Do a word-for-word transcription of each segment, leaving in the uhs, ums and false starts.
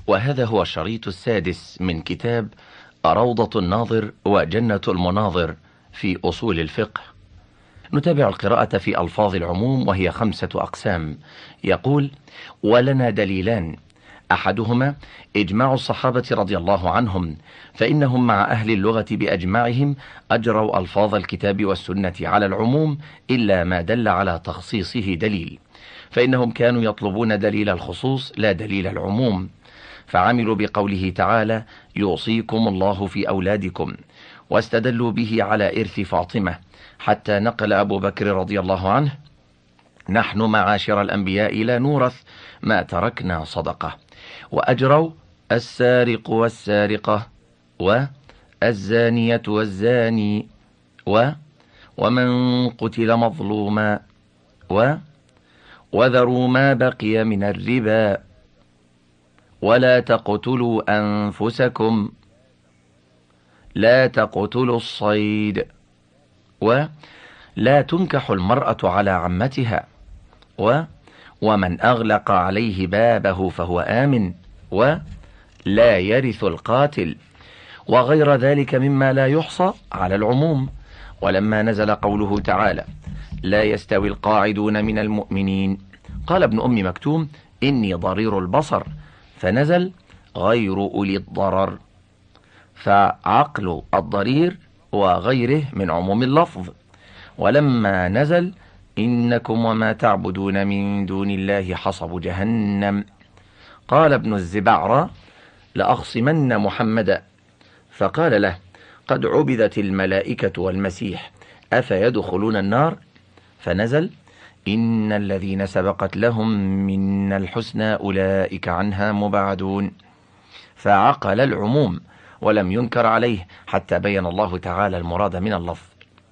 وهذا هو الشريط السادس من كتاب روضة الناظر وجنة المناظر في أصول الفقه. نتابع القراءة في ألفاظ العموم وهي خمسة أقسام. يقول: ولنا دليلان، أحدهما إجماع الصحابة رضي الله عنهم، فإنهم مع أهل اللغة بأجمعهم أجروا ألفاظ الكتاب والسنة على العموم إلا ما دل على تخصيصه دليل، فإنهم كانوا يطلبون دليل الخصوص لا دليل العموم، فعملوا بقوله تعالى: يوصيكم الله في أولادكم، واستدلوا به على إرث فاطمة، حتى نقل أبو بكر رضي الله عنه: نحن معاشر الأنبياء لا نورث ما تركنا صدقة. وأجروا السارق والسارقة، والزانية والزاني، و ومن قتل مظلوما، و وذروا ما بقي من الربا، ولا تقتلوا أنفسكم، لا تقتلوا الصيد، ولا تنكح المرأة على عمتها، و ومن أغلق عليه بابه فهو آمن، ولا يرث القاتل، وغير ذلك مما لا يحصى على العموم. ولما نزل قوله تعالى: لا يستوي القاعدون من المؤمنين، قال ابن أم مكتوم: إني ضرير البصر، فنزل غير أولي الضرر، فعقل الضرير وغيره من عموم اللفظ. ولما نزل: إنكم وما تعبدون من دون الله حصب جهنم، قال ابن الزبعرة: لأخصمن محمدا، فقال له: قد عبدت الملائكة والمسيح، أفيدخلون النار؟ فنزل: إن الذين سبقت لهم من الحسنى أولئك عنها مبعدون، فعقل العموم ولم ينكر عليه حتى بين الله تعالى المراد من اللفظ.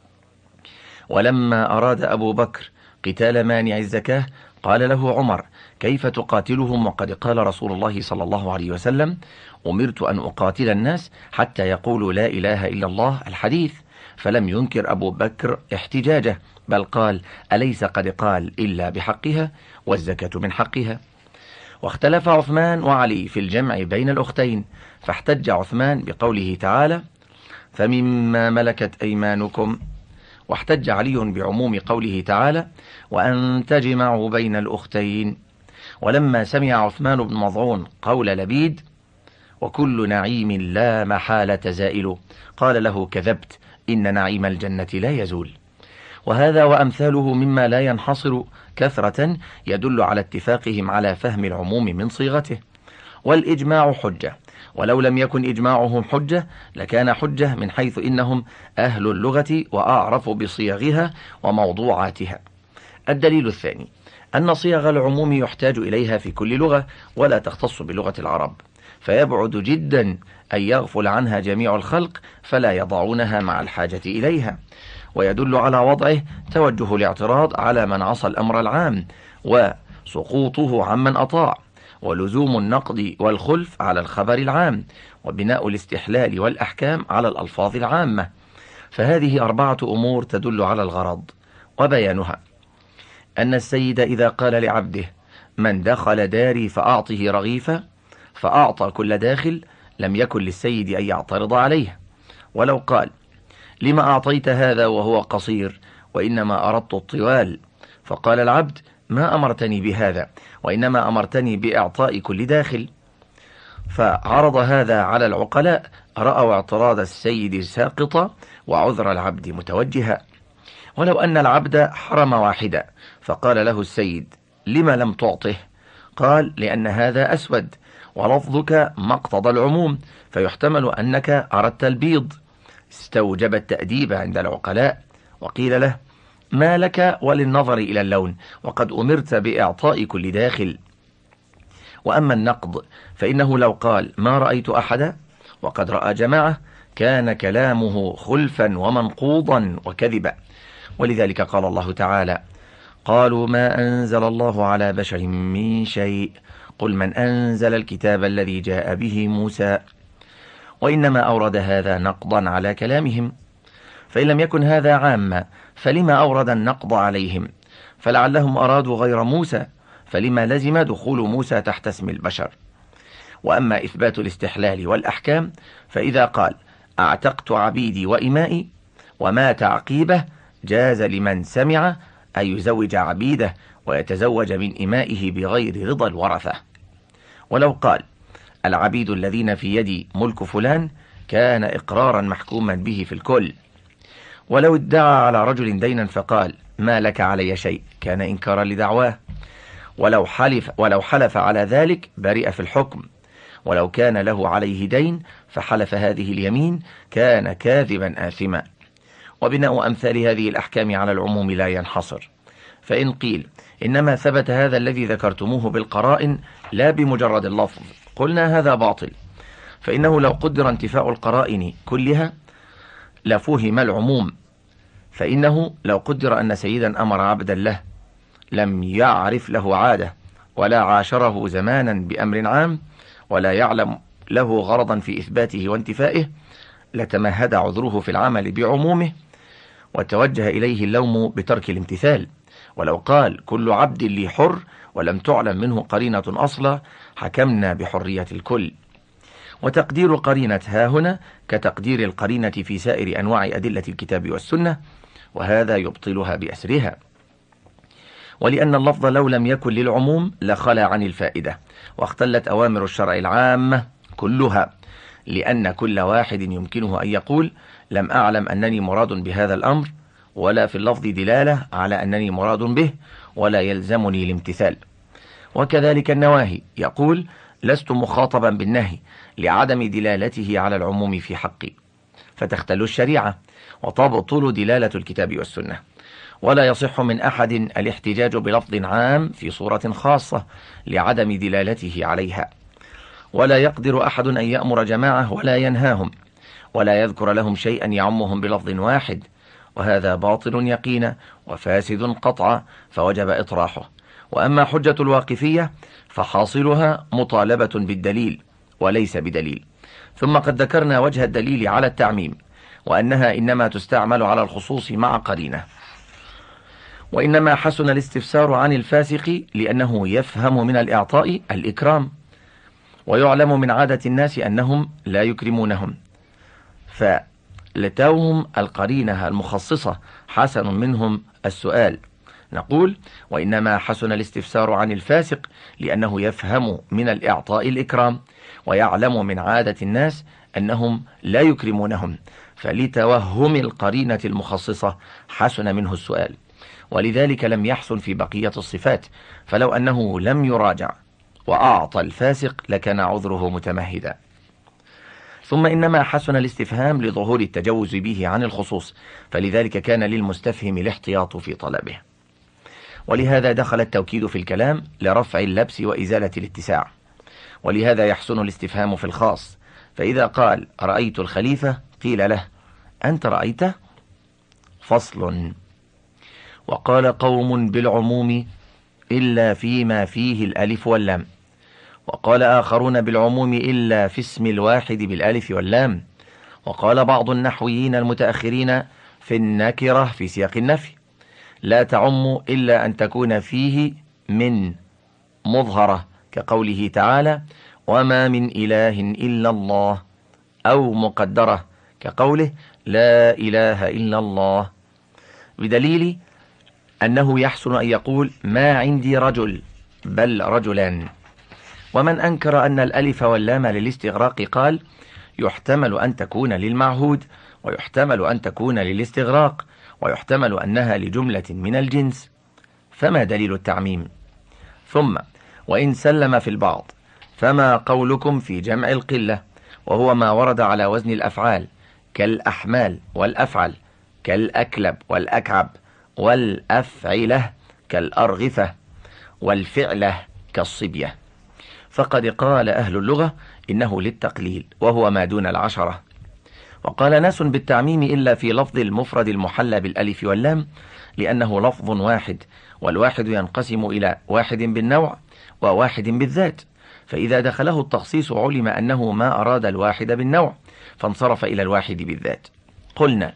ولما أراد أبو بكر قتال مانع الزكاة قال له عمر: كيف تقاتلهم وقد قال رسول الله صلى الله عليه وسلم: أمرت أن أقاتل الناس حتى يقولوا لا إله إلا الله، الحديث. فلم ينكر أبو بكر احتجاجه، بل قال: أليس قد قال إلا بحقها والزكاة من حقها؟ واختلف عثمان وعلي في الجمع بين الأختين، فاحتج عثمان بقوله تعالى: فمما ملكت أيمانكم، واحتج علي بعموم قوله تعالى: وأن تجمعوا بين الأختين. ولما سمع عثمان بن مظعون قول لبيد: وكل نعيم لا محالة زائل، قال له: كذبت، إن نعيم الجنة لا يزول. وهذا وأمثاله مما لا ينحصر كثرة يدل على اتفاقهم على فهم العموم من صيغته. والإجماع حجة، ولو لم يكن إجماعهم حجة لكان حجة، من حيث إنهم أهل اللغة وأعرف بصيغها وموضوعاتها. الدليل الثاني أن صيغ العموم يحتاج إليها في كل لغة، ولا تختص بلغة العرب، فيبعد جدا أن يغفل عنها جميع الخلق فلا يضعونها مع الحاجة إليها. ويدل على وضعه توجه الاعتراض على من عصى الأمر العام، وسقوطه عمن أطاع، ولزوم النقد والخلف على الخبر العام، وبناء الاستحلال والأحكام على الألفاظ العامة. فهذه أربعة أمور تدل على الغرض. وبيانها أن السيد إذا قال لعبده: من دخل داري فأعطه رغيفا، فأعطى كل داخل، لم يكن للسيد أن يعترض عليه. ولو قال: لما أعطيت هذا وهو قصير، وإنما أردت الطوال، فقال العبد: ما أمرتني بهذا، وإنما أمرتني بإعطاء كل داخل، فعرض هذا على العقلاء، رأوا اعتراض السيد ساقطا وعذر العبد متوجها. ولو أن العبد حرم واحدا، فقال له السيد: لما لم تعطه؟ قال: لأن هذا أسود، ولفظك مقتضى العموم، فيحتمل أنك أردت البيض، استوجب التأديب عند العقلاء. وقيل له: ما لك وللنظر إلى اللون، وقد أمرت بإعطاء كل داخل. وأما النقض فإنه لو قال: ما رأيت أحدا، وقد رأى جماعة، كان كلامه خلفا ومنقوضا وكذبا. ولذلك قال الله تعالى: قالوا ما أنزل الله على بشر من شيء، قل من أنزل الكتاب الذي جاء به موسى. وإنما أورد هذا نقضا على كلامهم، فإن لم يكن هذا عاما فلما أورد النقض عليهم؟ فلعلهم أرادوا غير موسى، فلما لزم دخول موسى تحت اسم البشر. وأما إثبات الاستحلال والأحكام فإذا قال أعتقت عبيدي وإمائي وما تعقيبه جاز لمن سمع أن يزوج عبيده ويتزوج من إمائه بغير رضا الورثة. ولو قال العبيد الذين في يدي ملك فلان كان إقرارا محكوما به في الكل. ولو ادعى على رجل دينا فقال ما لك علي شيء كان إنكارا لدعواه. ولو حلف, ولو حلف على ذلك برئ في الحكم. ولو كان له عليه دين فحلف هذه اليمين كان كاذبا آثما. وبناء أمثال هذه الأحكام على العموم لا ينحصر. فإن قيل إنما ثبت هذا الذي ذكرتموه بالقرائن لا بمجرد اللفظ قلنا هذا باطل، فإنه لو قدر انتفاء القرائن كلها لفهم العموم. فإنه لو قدر أن سيدا أمر عبدا له لم يعرف له عادة ولا عاشره زمانا بأمر عام ولا يعلم له غرضا في إثباته وانتفائه لتمهد عذره في العمل بعمومه وتوجه إليه اللوم بترك الامتثال. ولو قال كل عبد لي حر ولم تعلم منه قرينة أصلا حكمنا بحرية الكل. وتقدير قرينة ها هنا كتقدير القرينة في سائر أنواع أدلة الكتاب والسنة، وهذا يبطلها بأسرها. ولأن اللفظ لو لم يكن للعموم لخلى عن الفائدة واختلت أوامر الشرع العامة كلها، لأن كل واحد يمكنه أن يقول لم أعلم أنني مراد بهذا الأمر ولا في اللفظ دلالة على أنني مراد به ولا يلزمني الامتثال. وكذلك النواهي يقول لست مخاطبا بالنهي لعدم دلالته على العموم في حقي، فتختل الشريعة وتبطل دلالة الكتاب والسنة. ولا يصح من أحد الاحتجاج بلفظ عام في صورة خاصة لعدم دلالته عليها. ولا يقدر أحد أن يأمر جماعة ولا ينهاهم ولا يذكر لهم شيئا يعمهم بلفظ واحد، وهذا باطل يقينا وفاسد قطعا فوجب إطراحه. وأما حجة الواقفية فحاصلها مطالبة بالدليل وليس بدليل. ثم قد ذكرنا وجه الدليل على التعميم وأنها إنما تستعمل على الخصوص مع قرينة. وإنما حسن الاستفسار عن الفاسق لأنه يفهم من الإعطاء الإكرام، ويعلم من عادة الناس أنهم لا يكرمونهم، فلتوهم القرينة المخصصة حسن منهم السؤال. نقول وإنما حسن الاستفسار عن الفاسق لأنه يفهم من الإعطاء الإكرام ويعلم من عادة الناس أنهم لا يكرمونهم، فلتوهم القرينة المخصصة حسن منه السؤال. ولذلك لم يحسن في بقية الصفات، فلو أنه لم يراجع وأعطى الفاسق لكان عذره متمهدا. ثم إنما حسن الاستفهام لظهور التجوز به عن الخصوص، فلذلك كان للمستفهم الاحتياط في طلبه. ولهذا دخل التوكيد في الكلام لرفع اللبس وإزالة الاتساع. ولهذا يحسن الاستفهام في الخاص، فإذا قال رأيت الخليفة قيل له أنت رأيته؟ فصل. وقال قوم بالعموم إلا فيما فيه الألف واللام، وقال آخرون بالعموم إلا في اسم الواحد بالألف واللام، وقال بعض النحويين المتأخرين في النكرة في سياق النفي لا تعم إلا أن تكون فيه من مظهرة كقوله تعالى وما من إله إلا الله، أو مقدرة كقوله لا إله إلا الله، بدليل أنه يحسن أن يقول ما عندي رجل بل رجلان. ومن أنكر أن الألف واللام للاستغراق قال يحتمل أن تكون للمعهود ويحتمل أن تكون للاستغراق ويحتمل أنها لجملة من الجنس، فما دليل التعميم؟ ثم وإن سلم في البعض فما قولكم في جمع القلة، وهو ما ورد على وزن الأفعال كالأحمال والأفعل كالأكلب والأكعب والأفعلة كالأرغفة والفعلة كالصبية. فقد قال أهل اللغة إنه للتقليل وهو ما دون العشرة. وقال ناس بالتعميم إلا في لفظ المفرد المحلى بالألف واللام لأنه لفظ واحد، والواحد ينقسم إلى واحد بالنوع وواحد بالذات، فإذا دخله التخصيص علم أنه ما أراد الواحد بالنوع فانصرف إلى الواحد بالذات. قلنا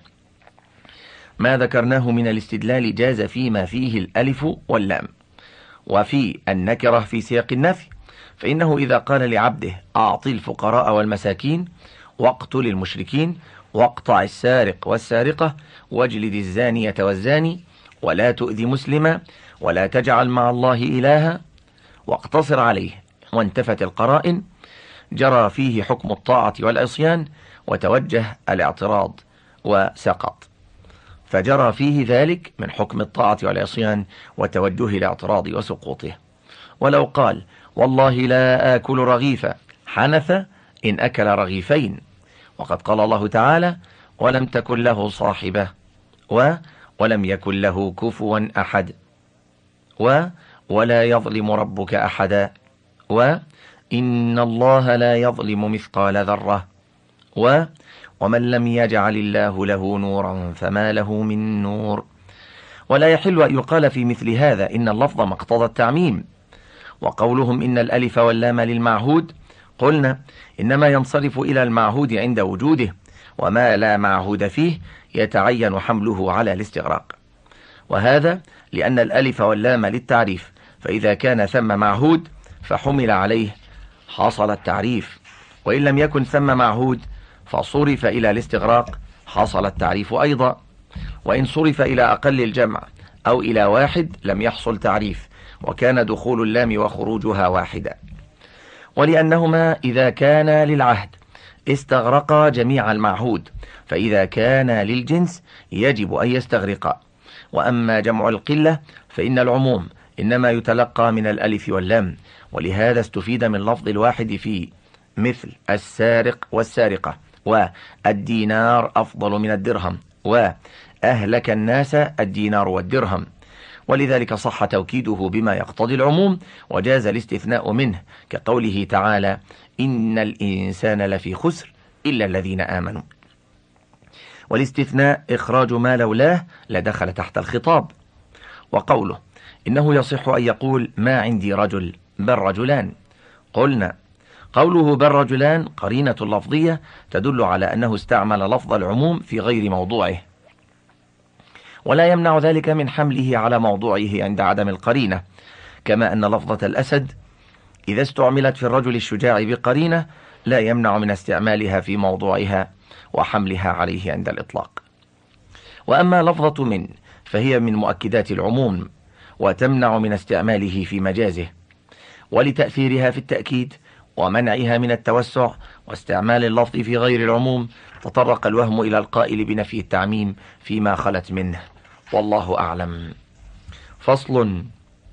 ما ذكرناه من الاستدلال جاز فيما فيه الألف واللام وفي النكرة في سياق النفي، فإنه إذا قال لعبده أعطي الفقراء والمساكين واقتل المشركين واقطع السارق والسارقة واجلد الزانية والزاني ولا تؤذي مسلما ولا تجعل مع الله إلها واقتصر عليه وانتفت القرائن، جرى فيه حكم الطاعة والعصيان وتوجه الاعتراض وسقط. فجرى فيه ذلك من حكم الطاعة والعصيان وتوجه الاعتراض وسقوطه. ولو قال والله لا آكل رغيفا حنث إن أكل رغيفين، وقد قال الله تعالى ولم تكن له صاحبة و ولم يكن له كفوا أحد و ولا يظلم ربك أحدا وإن الله لا يظلم مثقال ذرة و ومن لم يجعل الله له نورا فما له من نور. ولا يحل أن يقال في مثل هذا إن اللفظ مقتضى التعميم. وقولهم إن الألف واللام للمعهود، قلنا إنما ينصرف إلى المعهود عند وجوده، وما لا معهود فيه يتعين حمله على الاستغراق. وهذا لأن الألف واللام للتعريف، فإذا كان ثم معهود فحمل عليه حصل التعريف، وإن لم يكن ثم معهود فصرف إلى الاستغراق حصل التعريف أيضا. وإن صرف إلى أقل الجمع أو إلى واحد لم يحصل تعريف، وكان دخول اللام وخروجها واحدا. ولأنهما إذا كان للعهد استغرقا جميع المعهود، فإذا كان للجنس يجب أن يستغرقا. وأما جمع القلة فإن العموم إنما يتلقى من الألف واللام، ولهذا استفيد من لفظ الواحد في مثل السارق والسارقة والدينار أفضل من الدرهم وأهلك الناس الدينار والدرهم. ولذلك صح توكيده بما يقتضي العموم، وجاز الاستثناء منه كقوله تعالى إن الإنسان لفي خسر إلا الذين آمنوا. والاستثناء إخراج ما لولاه لدخل تحت الخطاب. وقوله إنه يصح أن يقول ما عندي رجل بل رجلان، قلنا قوله بل رجلان قرينة لفظية تدل على أنه استعمل لفظ العموم في غير موضوعه، ولا يمنع ذلك من حمله على موضوعه عند عدم القرينة، كما أن لفظة الأسد إذا استعملت في الرجل الشجاع بقرينة لا يمنع من استعمالها في موضوعها وحملها عليه عند الإطلاق. وأما لفظة من فهي من مؤكدات العموم وتمنع من استعماله في مجازه، ولتأثيرها في التأكيد ومنعها من التوسع واستعمال اللفظ في غير العموم تطرق الوهم إلى القائل بنفي التعميم فيما خلت منه، والله أعلم. فصل.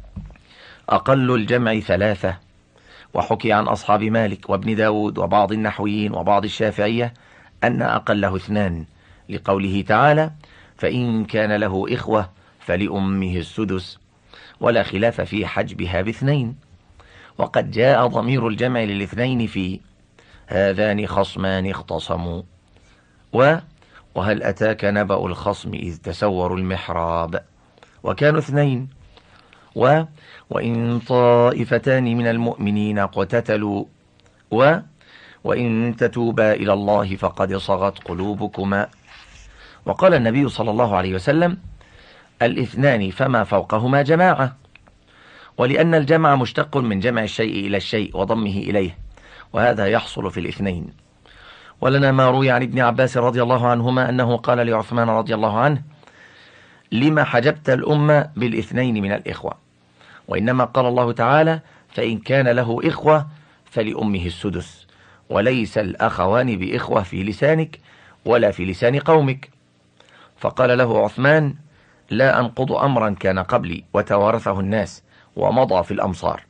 أقل الجمع ثلاثة. وحكي عن أصحاب مالك وابن داود وبعض النحويين وبعض الشافعية أن أقله اثنان، لقوله تعالى فإن كان له إخوة فلأمه السدس، ولا خلاف في حجبها باثنين. وقد جاء ضمير الجمع للاثنين في هذان خصمان اختصموا و وهل أتاك نبأ الخصم إذ تسوروا المحراب، وكانوا اثنين. و وإن طائفتان من المؤمنين اقتتلوا و وإن تتوبا إلى الله فقد صغت قلوبكما. وقال النبي صلى الله عليه وسلم الاثنان فما فوقهما جماعة، ولأن الجمع مشتق من جمع الشيء إلى الشيء وضمه إليه، وهذا يحصل في الاثنين. ولنا ما روي عن ابن عباس رضي الله عنهما أنه قال لعثمان رضي الله عنه لما حجبت الأمة بالاثنين من الإخوة، وإنما قال الله تعالى فإن كان له إخوة فلأمه السدس، وليس الأخوان بإخوة في لسانك ولا في لسان قومك. فقال له عثمان لا أنقض أمرا كان قبلي وتوارثه الناس ومضى في الأمصار.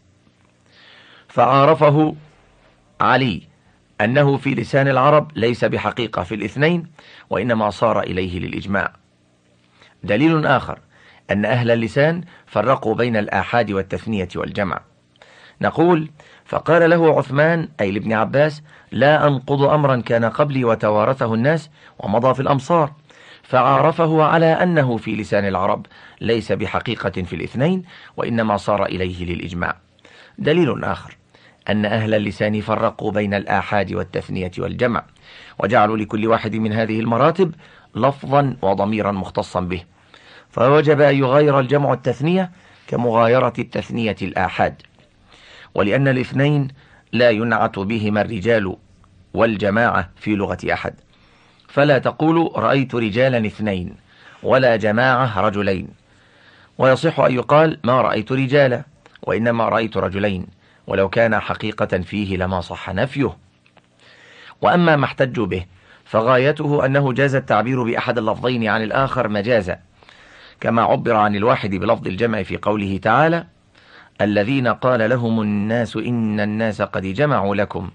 فعارفه علي أنه في لسان العرب ليس بحقيقة في الاثنين، وإنما صار إليه للإجماع. دليل آخر أن أهل اللسان فرقوا بين الآحاد والتثنية والجمع. نقول فقال له عثمان أي لابن عباس لا أنقض أمرا كان قبلي وتوارثه الناس ومضى في الأمصار، فعارفه على أنه في لسان العرب ليس بحقيقة في الاثنين، وإنما صار إليه للإجماع. دليل آخر أن أهل اللسان فرقوا بين الآحاد والتثنية والجمع، وجعلوا لكل واحد من هذه المراتب لفظا وضميرا مختصا به، فوجب أن يغاير الجمع التثنية كمغايرة التثنية الآحاد. ولأن الاثنين لا ينعت بهما الرجال والجماعة في لغة أحد، فلا تقول رأيت رجالا اثنين ولا جماعة رجلين، ويصح أن يقال ما رأيت رجالا وإنما رأيت رجلين، ولو كان حقيقة فيه لما صح نفيه. وأما ما احتجوا به فغايته أنه جاز التعبير بأحد اللفظين عن الآخر مجازا، كما عبر عن الواحد بلفظ الجمع في قوله تعالى الذين قال لهم الناس إن الناس قد جمعوا لكم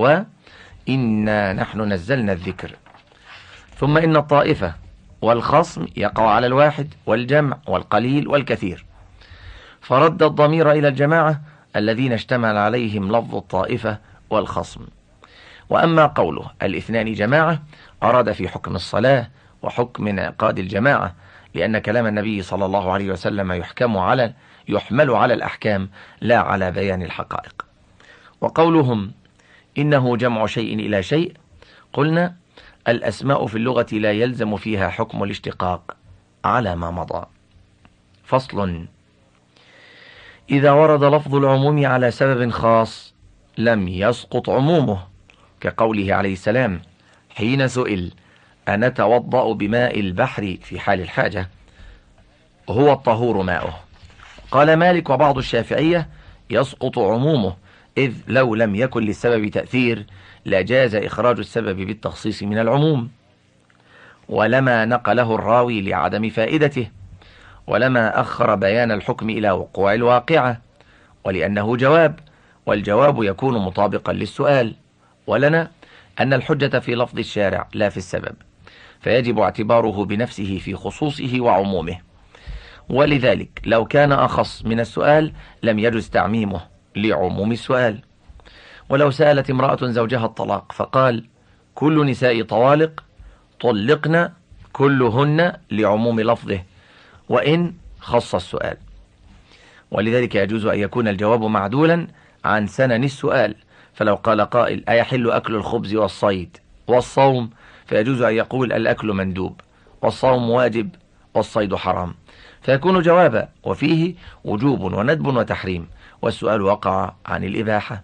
وإنا نحن نزلنا الذكر. ثم إن الطائفة والخصم يقع على الواحد والجمع والقليل والكثير، فرد الضمير إلى الجماعة الذين اشتمل عليهم لفظ الطائفة والخصم. وأما قوله الاثنان جماعة أراد في حكم الصلاة وحكم انعقاد الجماعة، لأن كلام النبي صلى الله عليه وسلم يحكم على يحمل على الأحكام لا على بيان الحقائق. وقولهم إنه جمع شيء إلى شيء، قلنا الأسماء في اللغة لا يلزم فيها حكم الاشتقاق على ما مضى. فصل: إذا ورد لفظ العموم على سبب خاص لم يسقط عمومه، كقوله عليه السلام حين سئل أنتوضأ بماء البحر في حال الحاجة هو الطهور ماؤه، قال مالك وبعض الشافعية يسقط عمومه، إذ لو لم يكن للسبب تأثير لجاز إخراج السبب بالتخصيص من العموم، ولما نقله الراوي لعدم فائدته، ولما أخر بيان الحكم إلى وقوع الواقعة، ولأنه جواب، والجواب يكون مطابقا للسؤال، ولنا أن الحجة في لفظ الشارع لا في السبب، فيجب اعتباره بنفسه في خصوصه وعمومه. ولذلك لو كان أخص من السؤال لم يجز تعميمه لعموم السؤال. ولو سألت امرأة زوجها الطلاق فقال كل نساء طوالق طلقن كلهن لعموم لفظه وإن خص السؤال، ولذلك يجوز أن يكون الجواب معدولا عن سنن السؤال. فلو قال قائل أيحل أكل الخبز والصيد والصوم، فيجوز أن يقول الأكل مندوب والصوم واجب والصيد حرام، فيكون جوابا وفيه وجوب وندب وتحريم، والسؤال وقع عن الإباحة.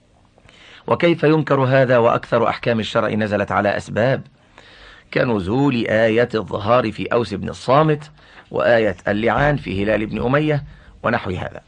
وكيف ينكر هذا وأكثر أحكام الشرع نزلت على أسباب، كنزول آية الظهار في أوس بن الصامت وآية اللعان في هلال بن أمية ونحو هذا.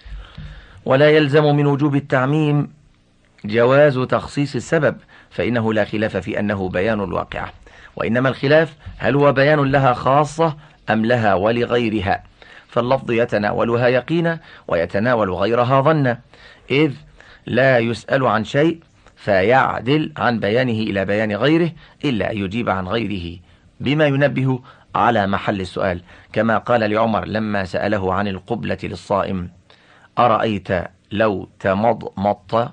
ولا يلزم من وجوب التعميم جواز تخصيص السبب، فإنه لا خلاف في أنه بيان الواقعة، وإنما الخلاف هل هو بيان لها خاصة أم لها ولغيرها، فاللفظ يتناولها يقينا ويتناول غيرها ظنا، إذ لا يسأل عن شيء فيعدل عن بيانه إلى بيان غيره إلا أن يجيب عن غيره بما ينبه على محل السؤال، كما قال لعمر لما سأله عن القبلة للصائم أرأيت لو تمضمضت.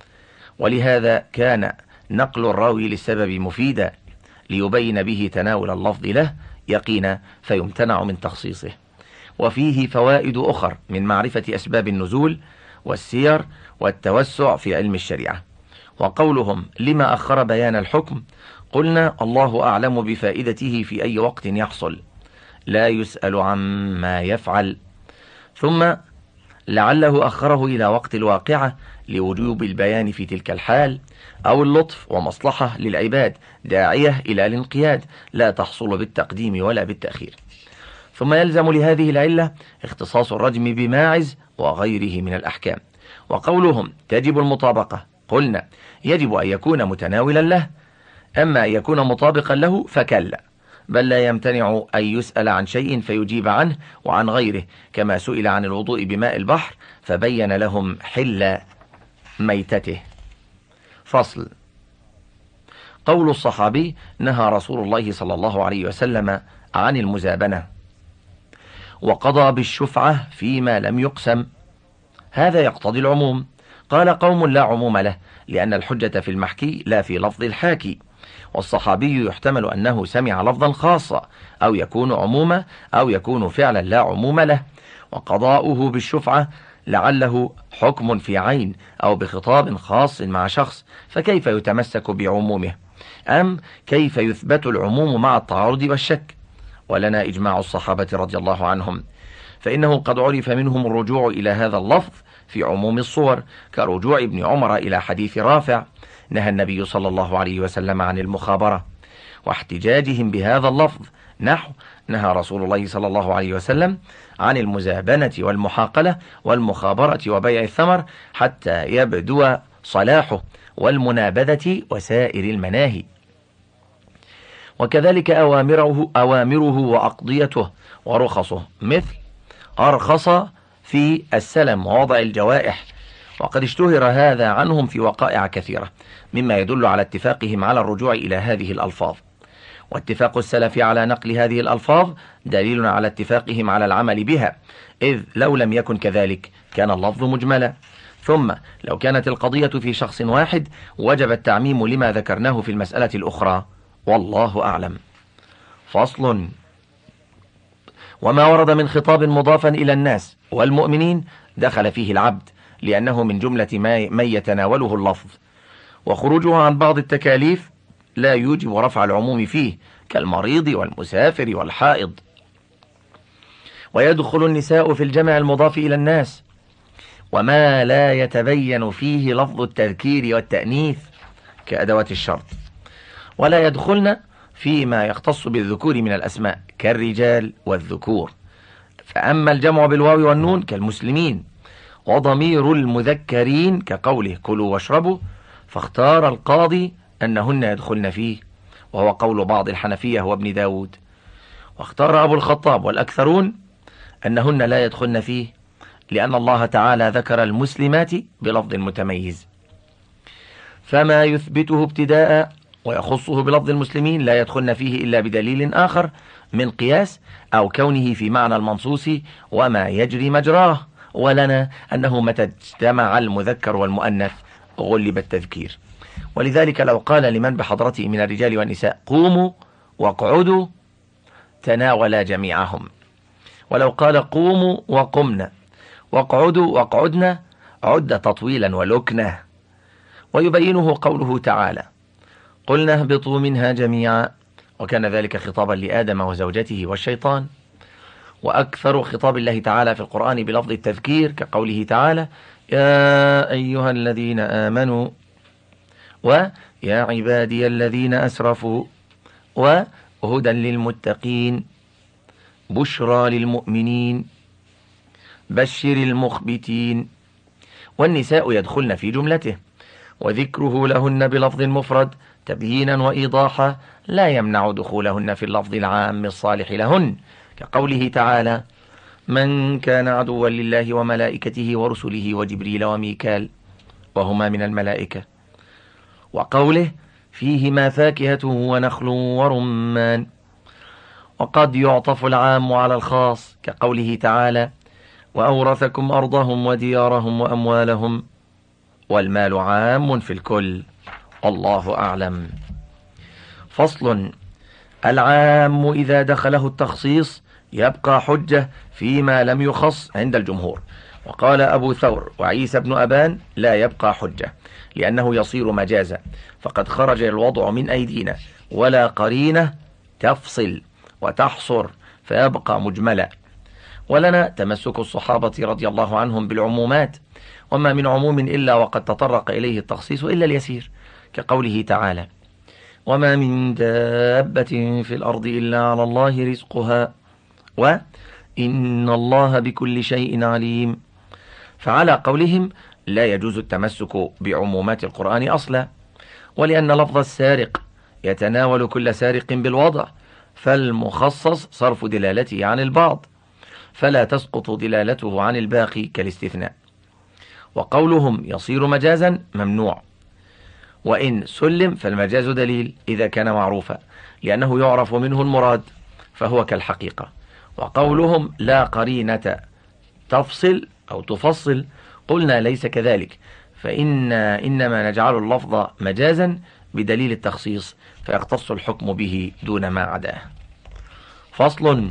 ولهذا كان نقل الراوي للسبب مفيدا ليبين به تناول اللفظ له يقينا فيمتنع من تخصيصه. وفيه فوائد أخر من معرفة أسباب النزول والسير والتوسع في علم الشريعة. وقولهم لما أخر بيان الحكم، قلنا الله أعلم بفائدته في أي وقت يحصل، لا يسأل عما يفعل. ثم لعله أخره إلى وقت الواقعة لوجوب البيان في تلك الحال، أو اللطف ومصلحة للعباد داعية إلى الانقياد لا تحصل بالتقديم ولا بالتأخير. ثم يلزم لهذه العلة اختصاص الرجم بماعز وغيره من الأحكام. وقولهم تجب المطابقة، قلنا يجب أن يكون متناولا له، أما أن يكون مطابقا له فكلا، بل لا يمتنع أن يسأل عن شيء فيجيب عنه وعن غيره، كما سئل عن الوضوء بماء البحر فبين لهم حل ميتته. فصل: قول الصحابي نهى رسول الله صلى الله عليه وسلم عن المزابنة وقضى بالشفعة فيما لم يقسم، هذا يقتضي العموم. قال قوم لا عموم له، لأن الحجة في المحكي لا في لفظ الحاكي، والصحابي يحتمل أنه سمع لفظا خاصا أو يكون عموما أو يكون فعلا لا عموم له. وقضاؤه بالشفعة لعله حكم في عين أو بخطاب خاص مع شخص، فكيف يتمسك بعمومه؟ أم كيف يثبت العموم مع التعارض والشك؟ ولنا إجماع الصحابة رضي الله عنهم، فإنه قد عرف منهم الرجوع إلى هذا اللفظ في عموم الصور، كرجوع ابن عمر إلى حديث رافع نهى النبي صلى الله عليه وسلم عن المخابرة، واحتجاجهم بهذا اللفظ نحو نهى رسول الله صلى الله عليه وسلم عن المزابنة والمحاقلة والمخابرة وبيع الثمر حتى يبدو صلاحه، والمنابذة وسائر المناهي. وكذلك أوامره, أوامره وأقضيته ورخصه، مثل أرخص في السلم ووضع الجوائح، وقد اشتهر هذا عنهم في وقائع كثيرة، مما يدل على اتفاقهم على الرجوع إلى هذه الألفاظ. واتفاق السلف على نقل هذه الألفاظ دليل على اتفاقهم على العمل بها، إذ لو لم يكن كذلك كان اللفظ مجملا. ثم لو كانت القضية في شخص واحد وجب التعميم لما ذكرناه في المسألة الأخرى، والله أعلم. فصل: وما ورد من خطاب مضافا إلى الناس والمؤمنين دخل فيه العبد، لأنه من جملة ما يتناوله اللفظ، وخروجه عن بعض التكاليف لا يوجب رفع العموم فيه، كالمريض والمسافر والحائض. ويدخل النساء في الجمع المضاف إلى الناس، وما لا يتبين فيه لفظ التذكير والتأنيث كأدوات الشرط. ولا يدخلن فيما يختص بالذكور من الأسماء كالرجال والذكور. فأما الجمع بالواو والنون كالمسلمين، وضمير المذكرين كقوله كلوا واشربوا، فاختار القاضي أنهن يدخلن فيه، وهو قول بعض الحنفية وابن داود. واختار أبو الخطاب والأكثرون أنهن لا يدخلن فيه، لأن الله تعالى ذكر المسلمات بلفظ متميز، فما يثبته ابتداء ويخصه بلفظ المسلمين لا يدخلن فيه إلا بدليل آخر من قياس أو كونه في معنى المنصوص وما يجري مجراه. ولنا أنه متى اجتمع المذكر والمؤنث غلب التذكير. ولذلك لو قال لمن بحضرته من الرجال والنساء قوموا واقعدوا تناول جميعهم، ولو قال قوموا وقمنا واقعدوا واقعدنا عد تطويلا ولكنة. ويبينه قوله تعالى قلنا اهبطوا منها جميعا، وكان ذلك خطابا لآدم وزوجته والشيطان. وأكثر خطاب الله تعالى في القرآن بلفظ التذكير كقوله تعالى يا أيها الذين آمنوا، ويا عبادي الذين أسرفوا، وهدى للمتقين، بشرى للمؤمنين، بشر المخبتين. والنساء يدخلن في جملته، وذكره لهن بلفظ مفرد تبيينا وإيضاحا لا يمنع دخولهن في اللفظ العام الصالح لهن، كقوله تعالى من كان عدوا لله وملائكته ورسله وجبريل وميكال وهما من الملائكة، وقوله فيهما فاكهة ونخل ورمان. وقد يعطف العام على الخاص كقوله تعالى وأورثكم أرضهم وديارهم وأموالهم، والمال عام في الكل، الله أعلم. فصل: العام إذا دخله التخصيص يبقى حجة فيما لم يخص عند الجمهور. وقال أبو ثور وعيسى بن أبان لا يبقى حجة، لأنه يصير مجازا، فقد خرج الوضع من أيدينا ولا قرينة تفصل وتحصر فيبقى مجملا. ولنا تمسك الصحابة رضي الله عنهم بالعمومات، وما من عموم إلا وقد تطرق إليه التخصيص إلا اليسير، كقوله تعالى وما من دابة في الأرض إلا على الله رزقها وإن الله بكل شيء عليم. فعلى قولهم لا يجوز التمسك بعمومات القرآن أصلا، ولأن لفظ السارق يتناول كل سارق بالوضع، فالمخصص صرف دلالته عن البعض، فلا تسقط دلالته عن الباقي كالاستثناء. وقولهم يصير مجازا ممنوع، وإن سلم فالمجاز دليل إذا كان معروفا، لأنه يعرف منه المراد فهو كالحقيقة. وقولهم لا قرينة تفصل أو تفصل قلنا ليس كذلك، فإن إنما نجعل اللفظ مجازا بدليل التخصيص فيختص الحكم به دون ما عداه. فصل: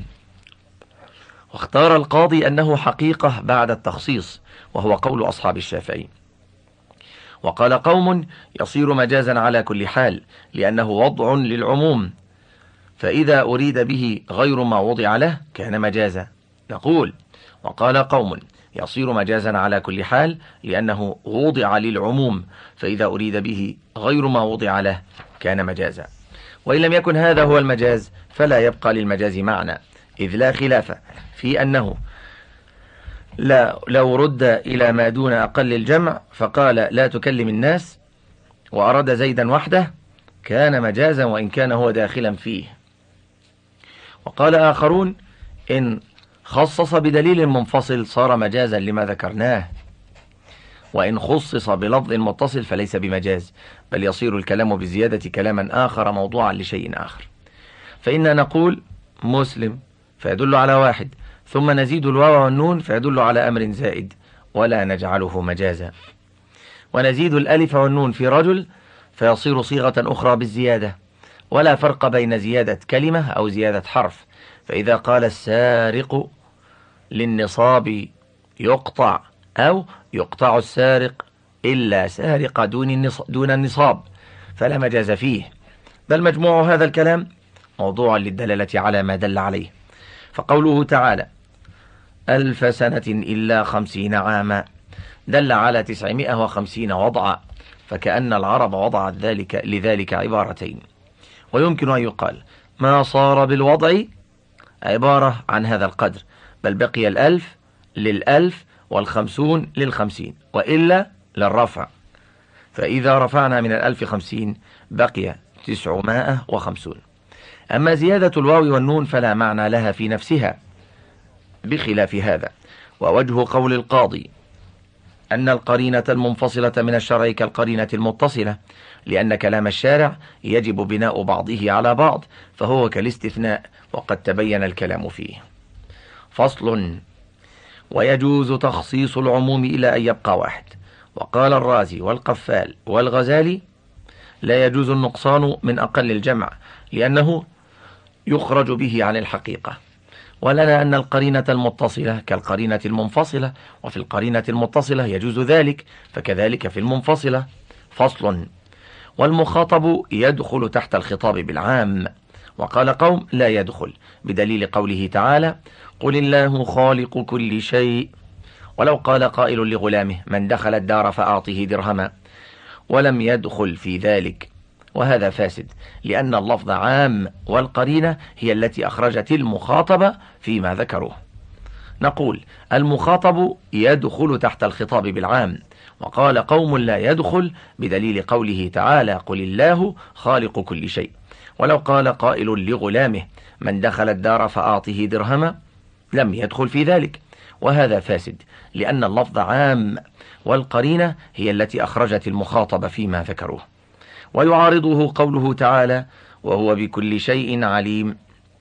واختار القاضي أنه حقيقة بعد التخصيص، وهو قول أصحاب الشافعي. وقال قوم يصير مجازا على كل حال، لأنه وضع للعموم، فإذا أريد به غير ما وضع له كان مجازا. نقول: وقال قوم يصير مجازا على كل حال، لأنه وضع للعموم، فإذا أريد به غير ما وضع له كان مجازا. وإن لم يكن هذا هو المجاز فلا يبقى للمجاز معنى، إذ لا خلاف في أنه لا لو رد إلى ما دون أقل الجمع فقال لا تكلم الناس وأراد زيدا وحده كان مجازا وإن كان هو داخلا فيه. وقال آخرون إن خصص بدليل منفصل صار مجازا لما ذكرناه، وإن خصص بلفظ متصل فليس بمجاز، بل يصير الكلام بزيادة كلاما آخر موضوعا لشيء آخر. فإننا نقول مسلم فيدل على واحد، ثم نزيد الواو والنون فيدل على أمر زائد ولا نجعله مجازا، ونزيد الألف والنون في رجل فيصير صيغة أخرى بالزيادة، ولا فرق بين زيادة كلمة أو زيادة حرف. فإذا قال السارق للنصاب يقطع أو يقطع السارق إلا سارق دون النصاب فلا مجاز فيه، بل مجموع هذا الكلام موضوع للدلالة على ما دل عليه. فقوله تعالى ألف سنة إلا خمسين عاما دل على تسعمائة وخمسين وضعا، فكأن العرب وضعت ذلك لذلك عبارتين. ويمكن أن يقال ما صار بالوضع عبارة عن هذا القدر، بل بقي الألف للألف والخمسون للخمسين، وإلا للرفع، فإذا رفعنا من الألف خمسين بقي تسعمائة وخمسون. أما زيادة الواو والنون فلا معنى لها في نفسها بخلاف هذا. ووجه قول القاضي أن القرينة المنفصلة من الشرع كالقرينة المتصلة، لأن كلام الشارع يجب بناء بعضه على بعض، فهو كالاستثناء وقد تبين الكلام فيه. فصل. ويجوز تخصيص العموم إلى أن يبقى واحد. وقال الرازي والقفال والغزالي لا يجوز النقصان من أقل الجمع، لأنه يخرج به عن الحقيقة. ولنا أن القرينة المتصلة كالقرينة المنفصلة، وفي القرينة المتصلة يجوز ذلك، فكذلك في المنفصلة. فصل. والمخاطب يدخل تحت الخطاب بالعام. وقال قوم لا يدخل بدليل قوله تعالى قل الله خالق كل شيء. ولو قال قائل لغلامه من دخل الدار فأعطه درهما ولم يدخل في ذلك، وهذا فاسد، لأن اللفظ عام والقرينة هي التي أخرجت المخاطب فيما ذكروه. نقول المخاطب يدخل تحت الخطاب بالعام. وقال قوم لا يدخل بدليل قوله تعالى قل الله خالق كل شيء. ولو قال قائل لغلامه من دخل الدار فأعطه درهما لم يدخل في ذلك، وهذا فاسد، لأن اللفظ عام والقرينة هي التي أخرجت المخاطب فيما ذكروه. ويعارضه قوله تعالى وهو بكل شيء عليم.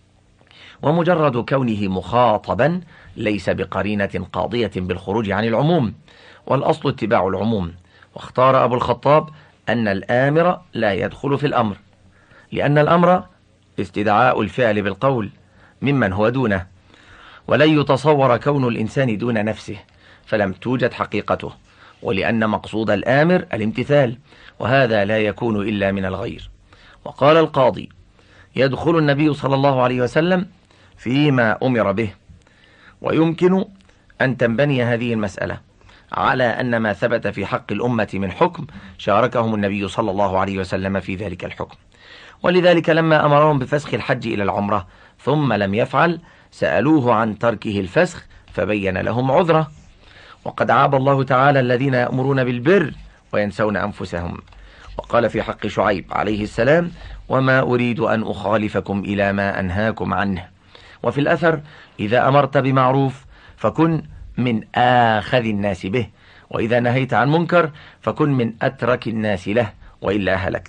ومجرد كونه مخاطبا ليس بقرينة قاضية بالخروج عن العموم، والأصل اتباع العموم. واختار أبو الخطاب أن الآمر لا يدخل في الأمر، لأن الأمر استدعاء الفعل بالقول ممن هو دونه، ولن يتصور كون الإنسان دون نفسه فلم توجد حقيقته، ولأن مقصود الآمر الامتثال، وهذا لا يكون إلا من الغير. وقال القاضي يدخل النبي صلى الله عليه وسلم فيما أمر به. ويمكن أن تنبني هذه المسألة على أن ما ثبت في حق الأمة من حكم شاركهم النبي صلى الله عليه وسلم في ذلك الحكم، ولذلك لما أمرهم بفسخ الحج إلى العمرة ثم لم يفعل سألوه عن تركه الفسخ فبين لهم عذره. وقد عاب الله تعالى الذين يأمرون بالبر وينسون أنفسهم. وقال في حق شعيب عليه السلام وما أريد أن أخالفكم إلى ما أنهاكم عنه. وفي الأثر إذا أمرت بمعروف فكن من آخذ الناس به، وإذا نهيت عن منكر فكن من أترك الناس له، وإلا هلكت.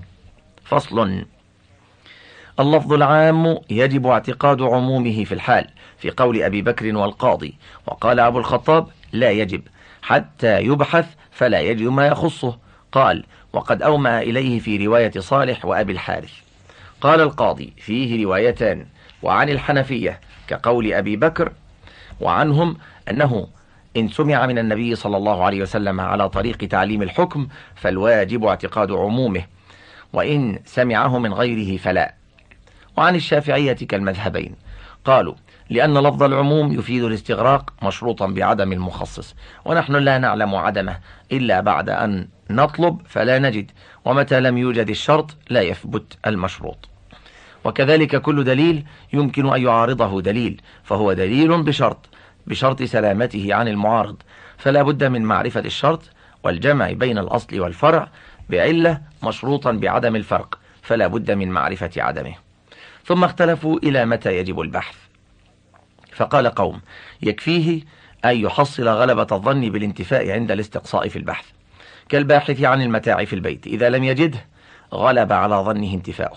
فصل. اللفظ العام يجب اعتقاد عمومه في الحال في قول أبي بكر والقاضي. وقال أبو الخطاب لا يجب حتى يبحث فلا يجد ما يخصه. قال وقد أومأ إليه في رواية صالح وأبي الحارث. قال القاضي فيه روايتان، وعن الحنفية كقول أبي بكر وعنهم أنه إن سمع من النبي صلى الله عليه وسلم على طريق تعليم الحكم فالواجب اعتقاد عمومه، وإن سمعه من غيره فلا. وعن الشافعية كالمذهبين قالوا لأن لفظ العموم يفيد الاستغراق مشروطا بعدم المخصص، ونحن لا نعلم عدمه إلا بعد أن نطلب فلا نجد، ومتى لم يوجد الشرط لا يثبت المشروط. وكذلك كل دليل يمكن أن يعارضه دليل، فهو دليل بشرط بشرط سلامته عن المعارض، فلا بد من معرفة الشرط والجمع بين الأصل والفرع بعلة مشروطا بعدم الفرق، فلا بد من معرفة عدمه. ثم اختلفوا إلى متى يجب البحث، فقال قوم يكفيه أن يحصل غلبة الظن بالانتفاء عند الاستقصاء في البحث، كالباحث عن المتاع في البيت إذا لم يجده غلب على ظنه انتفاؤه.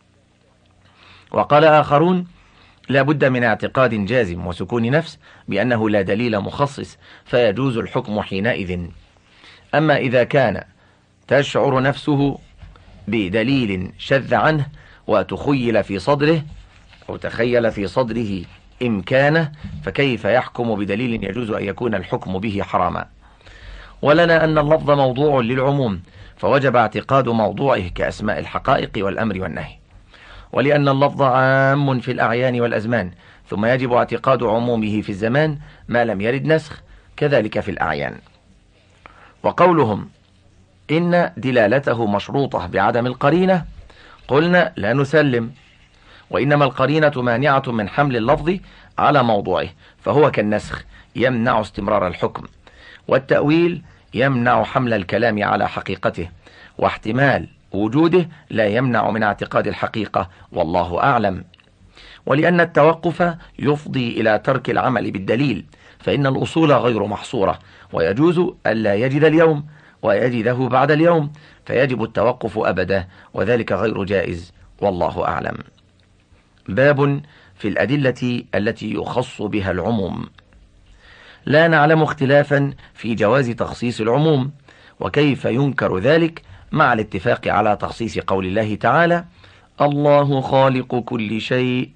وقال آخرون لا بد من اعتقاد جازم وسكون نفس بأنه لا دليل مخصص فيجوز الحكم حينئذ. أما إذا كان تشعر نفسه بدليل شذ عنه وتخيل في صدره أو تخيل في صدره إمكانه، فكيف يحكم بدليل يجوز أن يكون الحكم به حراما؟ ولنا أن اللفظ موضوع للعموم، فوجب اعتقاد موضوعه كأسماء الحقائق والأمر والنهي. ولأن اللفظ عام في الأعيان والأزمان، ثم يجب اعتقاد عمومه في الزمان ما لم يرد نسخ، كذلك في الأعيان. وقولهم إن دلالته مشروطة بعدم القرينة، قلنا لا نسلم، وإنما القرينة مانعة من حمل اللفظ على موضوعه، فهو كالنسخ يمنع استمرار الحكم، والتأويل يمنع حمل الكلام على حقيقته، واحتمال وجوده لا يمنع من اعتقاد الحقيقة، والله أعلم. ولأن التوقف يفضي إلى ترك العمل بالدليل، فإن الأصول غير محصورة، ويجوز ألا يجد اليوم ويجده بعد اليوم، فيجب التوقف أبدا، وذلك غير جائز، والله أعلم. باب في الأدلة التي يخص بها العموم. لا نعلم اختلافا في جواز تخصيص العموم، وكيف ينكر ذلك مع الاتفاق على تخصيص قول الله تعالى الله خالق كل شيء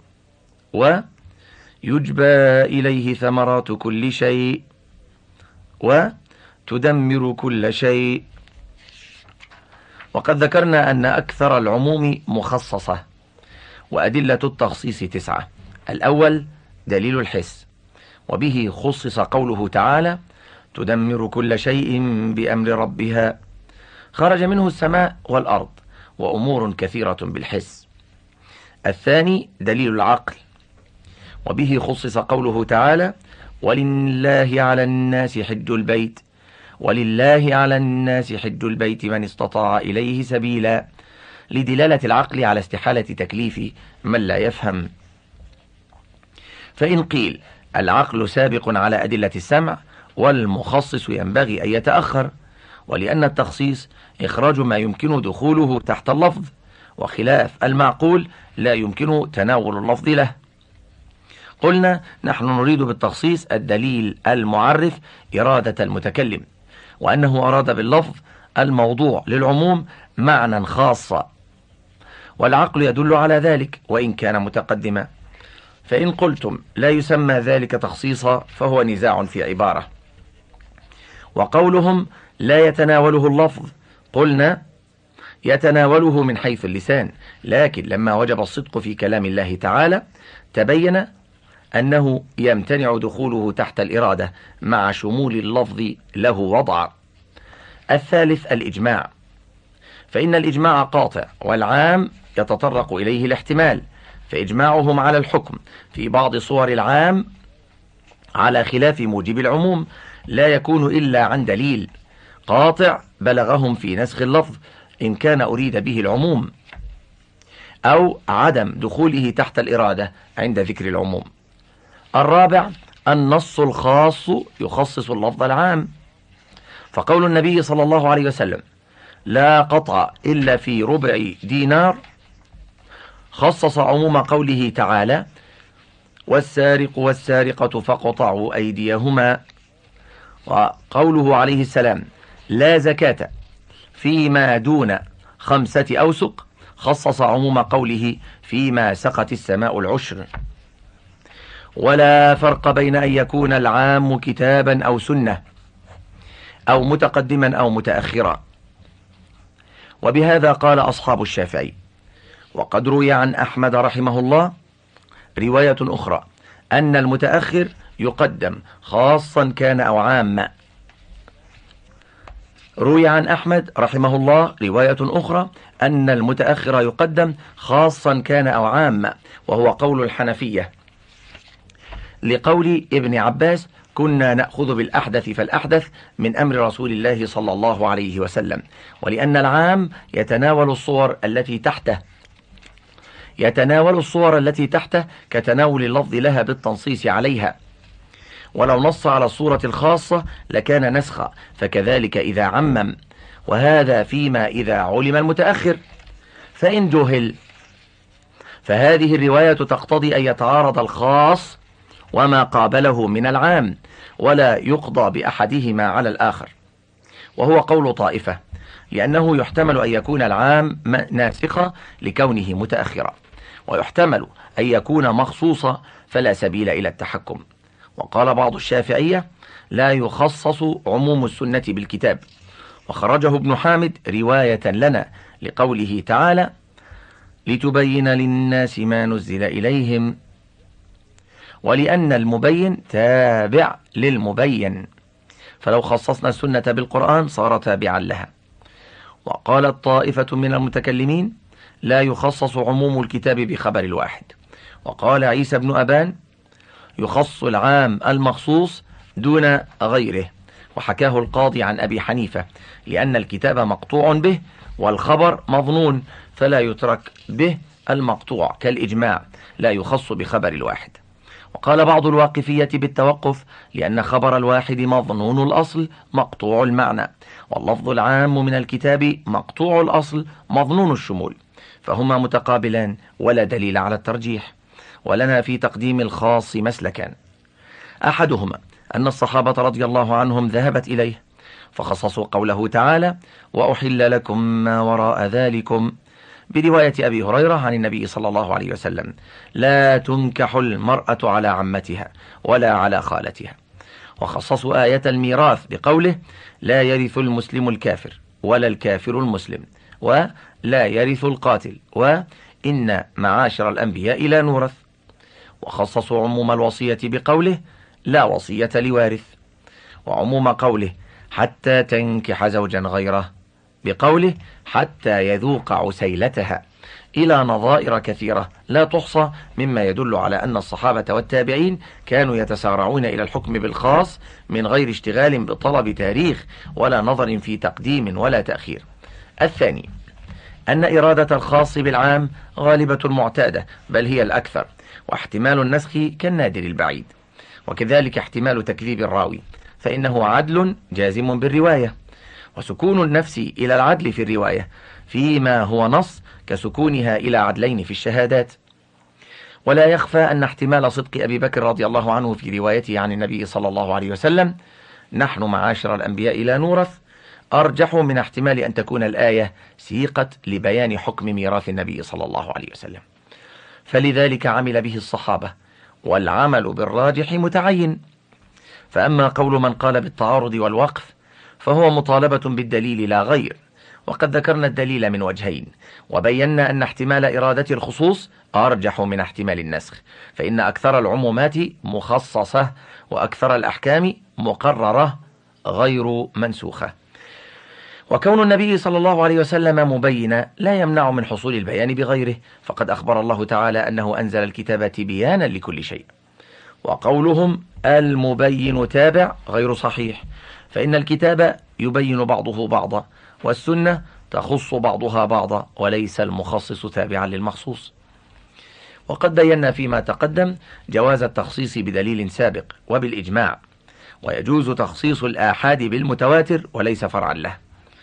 ويجبى إليه ثمرات كل شيء وتدمر كل شيء. وقد ذكرنا أن أكثر العموم مخصصة، وأدلة التخصيص تسعة. الأول دليل الحس، وبه خصص قوله تعالى تدمر كل شيء بأمر ربها، خرج منه السماء والأرض وأمور كثيرة بالحس. الثاني دليل العقل، وبه خصص قوله تعالى ولله على الناس حج البيت، ولله على الناس حج البيت من استطاع إليه سبيلا، لدلالة العقل على استحالة تكليف من لا يفهم. فإن قيل العقل سابق على أدلة السمع والمخصص ينبغي أن يتأخر، ولأن التخصيص إخراج ما يمكن دخوله تحت اللفظ، وخلاف المعقول لا يمكن تناول اللفظ له. قلنا نحن نريد بالتخصيص الدليل المعرف إرادة المتكلم، وأنه أراد باللفظ الموضوع للعموم معنى خاصا، والعقل يدل على ذلك وإن كان متقدما. فإن قلتم لا يسمى ذلك تخصيصا فهو نزاع في عبارة. وقولهم لا يتناوله اللفظ، قلنا يتناوله من حيث اللسان، لكن لما وجب الصدق في كلام الله تعالى تبين أنه يمتنع دخوله تحت الإرادة مع شمول اللفظ له وضع. الثالث الإجماع، فإن الإجماع قاطع، والعام يتطرق إليه الاحتمال، فإجماعهم على الحكم في بعض صور العام على خلاف موجب العموم لا يكون إلا عن دليل قاطع بلغهم في نسخ اللفظ إن كان أريد به العموم، أو عدم دخوله تحت الإرادة عند ذكر العموم. الرابع النص الخاص يخصص اللفظ العام، فقول النبي صلى الله عليه وسلم لا قطع إلا في ربع دينار خصص عموم قوله تعالى والسارق والسارقة فاقطعوا أيديهما، وقوله عليه السلام لا زكاة فيما دون خمسة أوسق خصص عموم قوله فيما سقت السماء العشر. ولا فرق بين أن يكون العام كتابا أو سنة أو متقدما أو متأخرا، وبهذا قال أصحاب الشافعي. وقد روي عن أحمد رحمه الله رواية أخرى أن المتأخر يقدم خاصا كان أو عاما. روي عن أحمد رحمه الله رواية أخرى أن المتأخر يقدم خاصا كان أو عاما، وهو قول الحنفية، لقول ابن عباس: كنا نأخذ بالأحدث فالأحدث من أمر رسول الله صلى الله عليه وسلم. ولأن العام يتناول الصور التي تحته يتناول الصور التي تحته كتناول اللفظ لها بالتنصيص عليها، ولو نص على الصورة الخاصة لكان نسخا، فكذلك إذا عمم، وهذا فيما إذا علم المتأخر. فإن جهل فهذه الرواية تقتضي أن يتعارض الخاص وما قابله من العام، ولا يقضى بأحدهما على الآخر، وهو قول طائفة، لأنه يحتمل أن يكون العام ناسخا لكونه متأخرا، ويحتمل أن يكون مخصوصا فلا سبيل إلى التحكم. وقال بعض الشافعية: لا يخصص عموم السنة بالكتاب، وخرجه ابن حامد رواية لنا لقوله تعالى: لتبين للناس ما نزل إليهم، ولأن المبين تابع للمبين، فلو خصصنا السنة بالقرآن صار تابعا لها. وقالت طائفة من المتكلمين: لا يخصص عموم الكتاب بخبر الواحد. وقال عيسى بن أبان: يخص العام المخصوص دون غيره، وحكاه القاضي عن أبي حنيفة، لأن الكتاب مقطوع به والخبر مظنون، فلا يترك به المقطوع كالإجماع، لا يخص بخبر الواحد. وقال بعض الواقفية بالتوقف، لأن خبر الواحد مظنون الأصل مقطوع المعنى، واللفظ العام من الكتاب مقطوع الأصل مظنون الشمول، فهما متقابلان ولا دليل على الترجيح. ولنا في تقديم الخاص مسلكان: أحدهما أن الصحابة رضي الله عنهم ذهبت إليه فخصصوا قوله تعالى: وأحل لكم ما وراء ذلكم، برواية أبي هريرة عن النبي صلى الله عليه وسلم: لا تنكح المرأة على عمتها ولا على خالتها. وخصصوا آية الميراث بقوله: لا يرث المسلم الكافر ولا الكافر المسلم، ولا يرث القاتل، وإن معاشر الأنبياء لا نورث. وخصصوا عموم الوصية بقوله: لا وصية لوارث، وعموم قوله: حتى تنكح زوجا غيره بقوله: حتى يذوق عسيلتها، إلى نظائر كثيرة لا تحصى، مما يدل على أن الصحابة والتابعين كانوا يتسارعون إلى الحكم بالخاص من غير اشتغال بطلب تاريخ ولا نظر في تقديم ولا تأخير. الثاني أن إرادة الخاص بالعام غالبة معتادة، بل هي الأكثر، واحتمال النسخ كالنادر البعيد، وكذلك احتمال تكذيب الراوي، فإنه عدل جازم بالرواية، وسكون النفس إلى العدل في الرواية فيما هو نص كسكونها إلى عدلين في الشهادات. ولا يخفى أن احتمال صدق أبي بكر رضي الله عنه في روايته عن النبي صلى الله عليه وسلم: نحن معاشر الأنبياء لا نورث، أرجح من احتمال أن تكون الآية سيقت لبيان حكم ميراث النبي صلى الله عليه وسلم، فلذلك عمل به الصحابة، والعمل بالراجح متعين. فأما قول من قال بالتعارض والوقف فهو مطالبة بالدليل لا غير، وقد ذكرنا الدليل من وجهين، وبينا أن احتمال إرادة الخصوص أرجح من احتمال النسخ، فإن أكثر العمومات مخصصة وأكثر الأحكام مقررة غير منسوخة. وكون النبي صلى الله عليه وسلم مبينا لا يمنع من حصول البيان بغيره، فقد أخبر الله تعالى أنه أنزل الكتاب تبيانا لكل شيء. وقولهم المبين تابع غير صحيح، فإن الكتاب يبين بعضه بعضا، والسنة تخص بعضها بعضا، وليس المخصص تابعا للمخصوص. وقد بينا فيما تقدم جواز التخصيص بدليل سابق وبالإجماع، ويجوز تخصيص الآحاد بالمتواتر وليس فرعا له.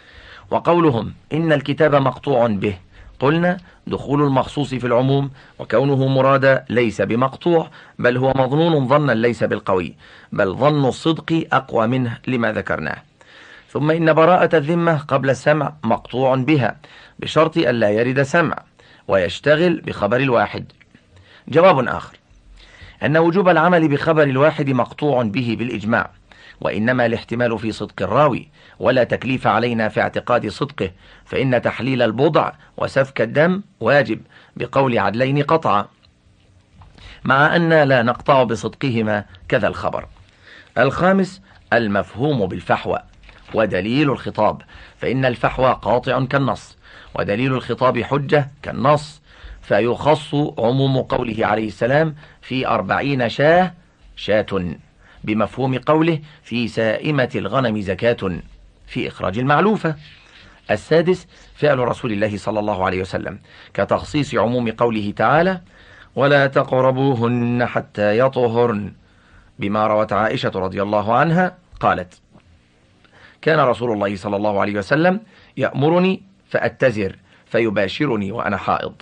وقولهم إن الكتاب مقطوع به، قلنا دخول المخصوص في العموم وكونه مرادا ليس بمقطوع، بل هو مظنون ظنا ليس بالقوي، بل ظن الصدق أقوى منه لما ذكرناه. ثم إن براءة الذمة قبل السمع مقطوع بها، بشرط ألا يرد سمع ويشتغل بخبر الواحد. جواب آخر أن وجوب العمل بخبر الواحد مقطوع به بالإجماع، وإنما الاحتمال في صدق الراوي، ولا تكليف علينا في اعتقاد صدقه، فإن تحليل البضع وسفك الدم واجب بقول عدلين قطعا. مع أن لا نقطع بصدقهما كذا الخبر. الخامس المفهوم بالفحوى ودليل الخطاب، فإن الفحوى قاطع كالنص، ودليل الخطاب حجة كالنص، فيخص عموم قوله عليه السلام في أربعين شاة شاة بمفهوم قوله في سائمة الغنم زكاة في إخراج المعلوفة. السادس فعل رسول الله صلى الله عليه وسلم كتخصيص عموم قوله تعالى ولا تقربوهن حتى يطهرن، بما روت عائشة رضي الله عنها قالت كان رسول الله صلى الله عليه وسلم يأمرني فأتزر فيباشرني وأنا حائض.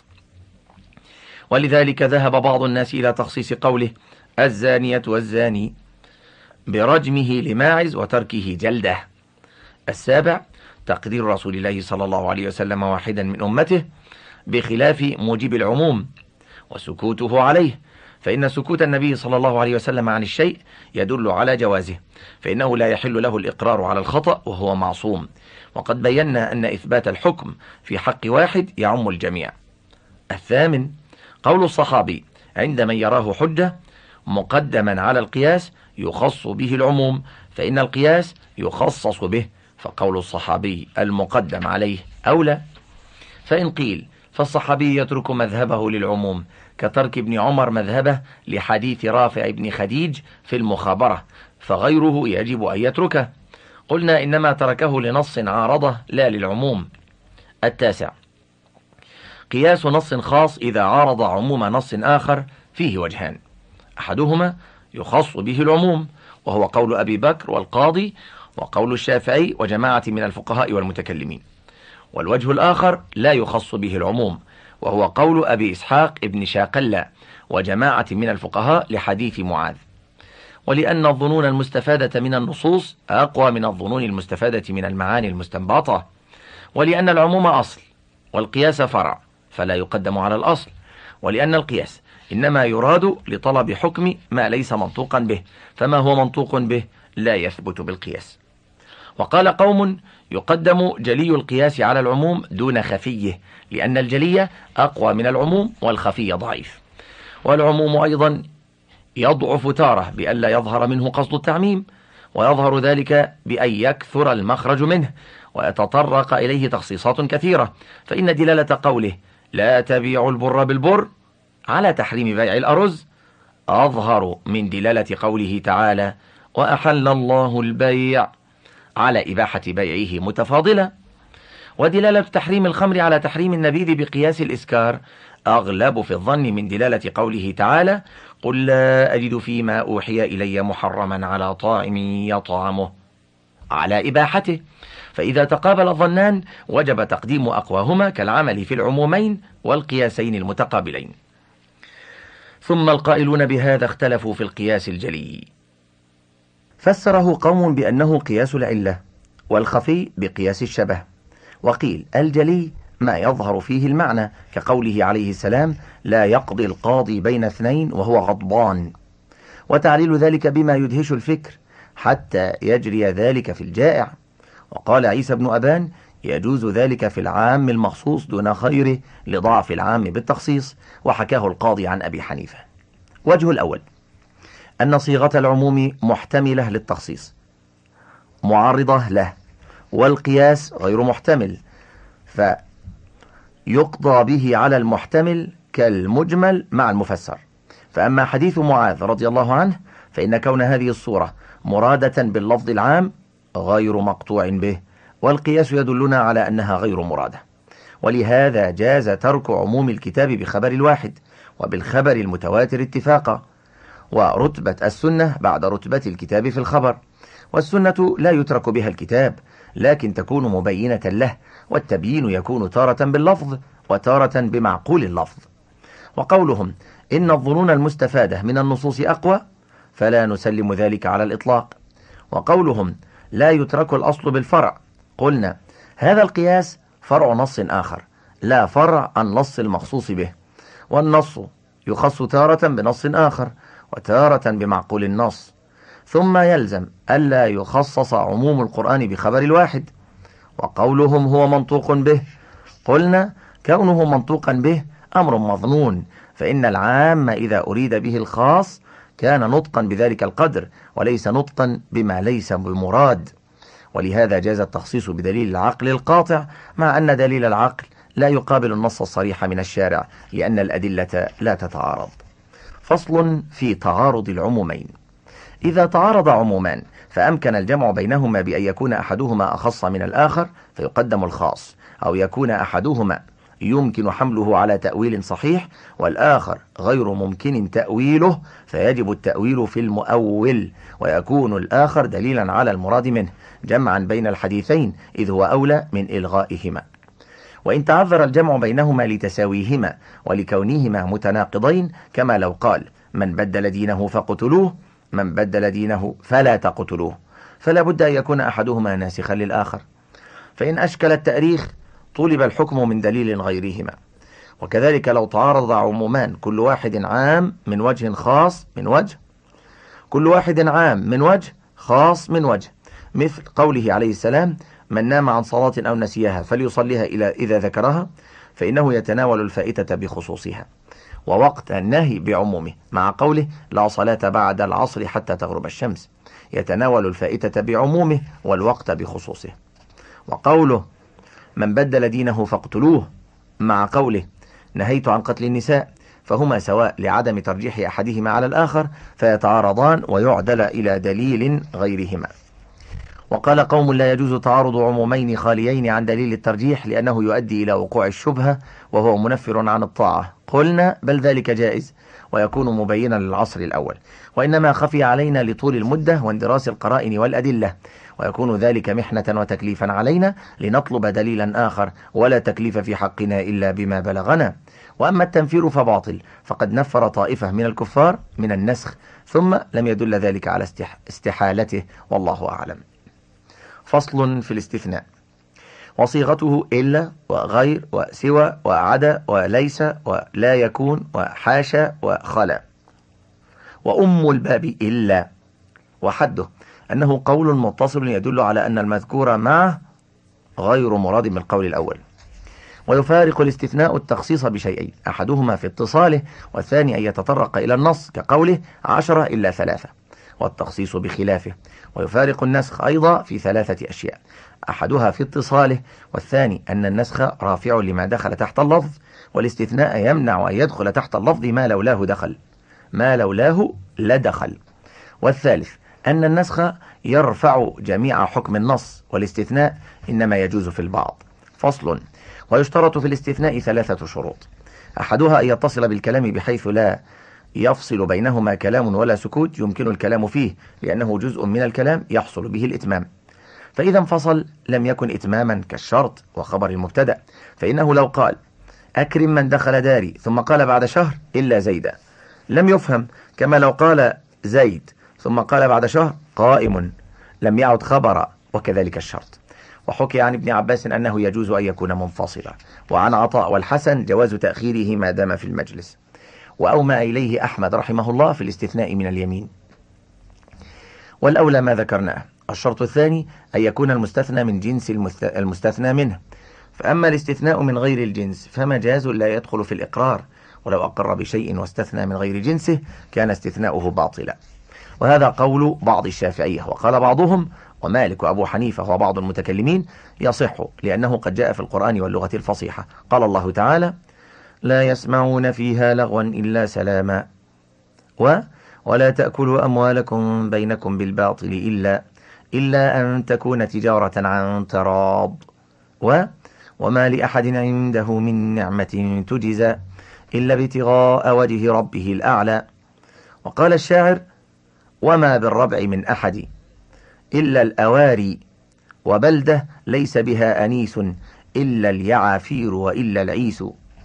ولذلك ذهب بعض الناس إلى تخصيص قوله الزانية والزاني برجمه لماعز وتركه جلده. السابع تقدير رسول الله صلى الله عليه وسلم واحدا من أمته بخلاف موجب العموم وسكوته عليه، فإن سكوت النبي صلى الله عليه وسلم عن الشيء يدل على جوازه، فإنه لا يحل له الإقرار على الخطأ وهو معصوم، وقد بينا أن إثبات الحكم في حق واحد يعم الجميع. الثامن قول الصحابي عند من يراه حجة مقدما على القياس يخص به العموم، فإن القياس يخصص به، فقول الصحابي المقدم عليه أولى. فإن قيل فالصحابي يترك مذهبه للعموم كترك ابن عمر مذهبه لحديث رافع بن خديج في المخابرة، فغيره يجب أن يتركه. قلنا إنما تركه لنص عارضه لا للعموم. التاسع قياس نص خاص إذا عارض عموم نص آخر فيه وجهان، أحدهما يخص به العموم وهو قول أبي بكر والقاضي وقول الشافعي وجماعة من الفقهاء والمتكلمين، والوجه الآخر لا يخص به العموم وهو قول أبي إسحاق ابن شاقلة وجماعة من الفقهاء لحديث معاذ. ولأن الظنون المستفادة من النصوص أقوى من الظنون المستفادة من المعاني المستنبطة، ولأن العموم أصل والقياس فرع فلا يقدم على الأصل، ولأن القياس إنما يراد لطلب حكم ما ليس منطوقا به، فما هو منطوق به لا يثبت بالقياس. وقال قوم يقدم جلي القياس على العموم دون خفيه، لأن الجلي أقوى من العموم والخفي ضعيف، والعموم أيضا يضعف تارة بأن لا يظهر منه قصد التعميم، ويظهر ذلك بأن يكثر المخرج منه ويتطرق إليه تخصيصات كثيرة، فإن دلالة قوله لا تبيع البر بالبر على تحريم بيع الأرز أظهر من دلالة قوله تعالى وأحل الله البيع على إباحة بيعه متفاضلة. ودلالة تحريم الخمر على تحريم النبيذ بقياس الإسكار أغلب في الظن من دلالة قوله تعالى قل لا أجد فيما أوحي إلي محرما على طاعم يطعمه على إباحته، فإذا تقابل الظنان وجب تقديم أقواهما كالعمل في العمومين والقياسين المتقابلين. ثم القائلون بهذا اختلفوا في القياس الجلي، فسره قوم بأنه قياس العلة، والخفي بقياس الشبه. وقيل الجلي ما يظهر فيه المعنى كقوله عليه السلام لا يقضي القاضي بين اثنين وهو غضبان، وتعليل ذلك بما يدهش الفكر حتى يجري ذلك في الجائع. وقال عيسى بن أبان يجوز ذلك في العام المخصوص دون خيره لضعف العام بالتخصيص، وحكاه القاضي عن أبي حنيفة. وجه الأول أن صيغة العموم محتملة للتخصيص معارضة له، والقياس غير محتمل فيقضى به على المحتمل كالمجمل مع المفسر. فأما حديث معاذ رضي الله عنه فإن كون هذه الصورة مرادة باللفظ العام غير مقطوع به، والقياس يدلنا على أنها غير مرادة، ولهذا جاز ترك عموم الكتاب بخبر الواحد وبالخبر المتواتر اتفاقا، ورتبة السنة بعد رتبة الكتاب في الخبر. والسنة لا يترك بها الكتاب لكن تكون مبينة له، والتبيين يكون تارة باللفظ وتارة بمعقول اللفظ. وقولهم إن الظنون المستفادة من النصوص أقوى فلا نسلم ذلك على الإطلاق. وقولهم لا يترك الأصل بالفرع، قلنا هذا القياس فرع نص آخر لا فرع عن نص المخصوص به، والنص يخص تارة بنص آخر وتارة بمعقول النص، ثم يلزم ألا يخصص عموم القرآن بخبر الواحد. وقولهم هو منطوق به، قلنا كونه منطوقا به أمر مظنون، فإن العام إذا أريد به الخاص كان نطقا بذلك القدر وليس نطقا بما ليس بمراد، ولهذا جاز التخصيص بدليل العقل القاطع، مع أن دليل العقل لا يقابل النص الصريح من الشارع لأن الأدلة لا تتعارض. فصل في تعارض العمومين. إذا تعارض عمومان فأمكن الجمع بينهما بأن يكون أحدهما أخص من الآخر فيقدم الخاص، أو يكون أحدهما يمكن حمله على تأويل صحيح والآخر غير ممكن تأويله فيجب التأويل في المؤول، ويكون الآخر دليلا على المراد منه جمعا بين الحديثين إذ هو أولى من إلغائهما. وإن تعذر الجمع بينهما لتساويهما ولكونهما متناقضين، كما لو قال من بدل دينه فقتلوه من بدل دينه فلا تقتلوه، فلا بد أن يكون أحدهما ناسخا للآخر. فإن أشكل التأريخ طلب الحكم من دليل غيرهما. وكذلك لو تعارض عمومان كل واحد عام من وجه خاص من وجه كل واحد عام من وجه خاص من وجه، مثل قوله عليه السلام من نام عن صلاة أو نسيها فليصليها إلى إذا ذكرها، فإنه يتناول الفائتة بخصوصها، ووقت النهي بعمومه، مع قوله لا صلاة بعد العصر حتى تغرب الشمس يتناول الفائتة بعمومه والوقت بخصوصه. وقوله من بدل دينه فاقتلوه مع قوله نهيت عن قتل النساء، فهما سواء لعدم ترجيح أحدهما على الآخر فيتعارضان ويعدل إلى دليل غيرهما. وقال قوم لا يجوز تعارض عمومين خاليين عن دليل الترجيح لأنه يؤدي إلى وقوع الشبهة وهو منفر عن الطاعة. قلنا بل ذلك جائز ويكون مبينا للعصر الأول، وإنما خفي علينا لطول المدة واندراس القرائن والأدلة، ويكون ذلك محنة وتكليفا علينا لنطلب دليلا آخر، ولا تكليف في حقنا إلا بما بلغنا. وأما التنفير فباطل، فقد نفر طائفة من الكفار من النسخ ثم لم يدل ذلك على استحالته، والله أعلم. فصل في الاستثناء. وصيغته إلا وغير وسوى وعدا وليس ولا يكون وحاشا وخلا. وأم الباب إلا، وحده أنه قول متصل يدل على أن المذكور معه غير مراد من القول الأول. ويفارق الاستثناء التخصيص بشيئين، أحدهما في اتصاله والثاني أن يتطرق إلى النص كقوله عشرة إلا ثلاثة، والتخصيص بخلافه. ويفارق النسخ أيضا في ثلاثة أشياء، أحدها في اتصاله، والثاني أن النسخ رافع لما دخل تحت اللفظ، والاستثناء يمنع أن يدخل تحت اللفظ ما لولاه دخل ما لولاه لدخل. والثالث أن النسخ يرفع جميع حكم النص، والاستثناء إنما يجوز في البعض. فصل. ويشترط في الاستثناء ثلاثة شروط، أحدها أن يتصل بالكلام بحيث لا يفصل بينهما كلام ولا سكوت يمكن الكلام فيه، لأنه جزء من الكلام يحصل به الإتمام، فإذا انفصل لم يكن إتماما كالشرط وخبر المبتدأ، فإنه لو قال أكرم من دخل داري ثم قال بعد شهر إلا زيدا لم يفهم، كما لو قال زيد ثم قال بعد شهر قائم لم يعد خبرا، وكذلك الشرط. وحكي عن ابن عباس أنه يجوز أن يكون منفصلا، وعن عطاء والحسن جواز تأخيره ما دام في المجلس. وأومى إليه أحمد رحمه الله في الاستثناء من اليمين. والأولى ما ذكرناه. الشرط الثاني أن يكون المستثنى من جنس المستثنى منه، فأما الاستثناء من غير الجنس فمجاز لا يدخل في الإقرار، ولو أقر بشيء واستثنى من غير جنسه كان استثناؤه باطلا. وهذا قول بعض الشافعية، وقال بعضهم ومالك وأبو حنيفة وبعض المتكلمين يصح، لأنه قد جاء في القرآن واللغة الفصيحة. قال الله تعالى لا يسمعون فيها لغوا إلا سلاما، و ولا تأكلوا أموالكم بينكم بالباطل إلا إلا أن تكون تجارة عن تراض، و وما لأحد عنده من نعمة تجزى إلا ابتغاء وجه ربه الأعلى. وقال الشاعر وما بالربع من أحد إلا الأواري، وبلدة ليس بها أنيس إلا اليعافير وإلا العيس.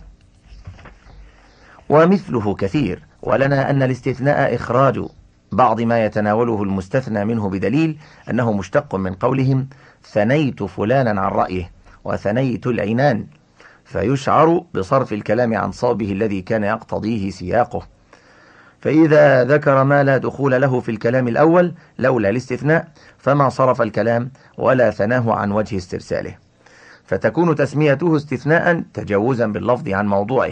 ومثله كثير. ولنا أن الاستثناء إخراج بعض ما يتناوله المستثنى منه بدليل أنه مشتق من قولهم ثنيت فلانا عن رأيه وثنيت العنان، فيشعر بصرف الكلام عن صوبه الذي كان يقتضيه سياقه. فإذا ذكر ما لا دخول له في الكلام الأول لولا الاستثناء فما صرف الكلام ولا ثناه عن وجه استرساله، فتكون تسميته استثناء تجاوزا باللفظ عن موضوعه،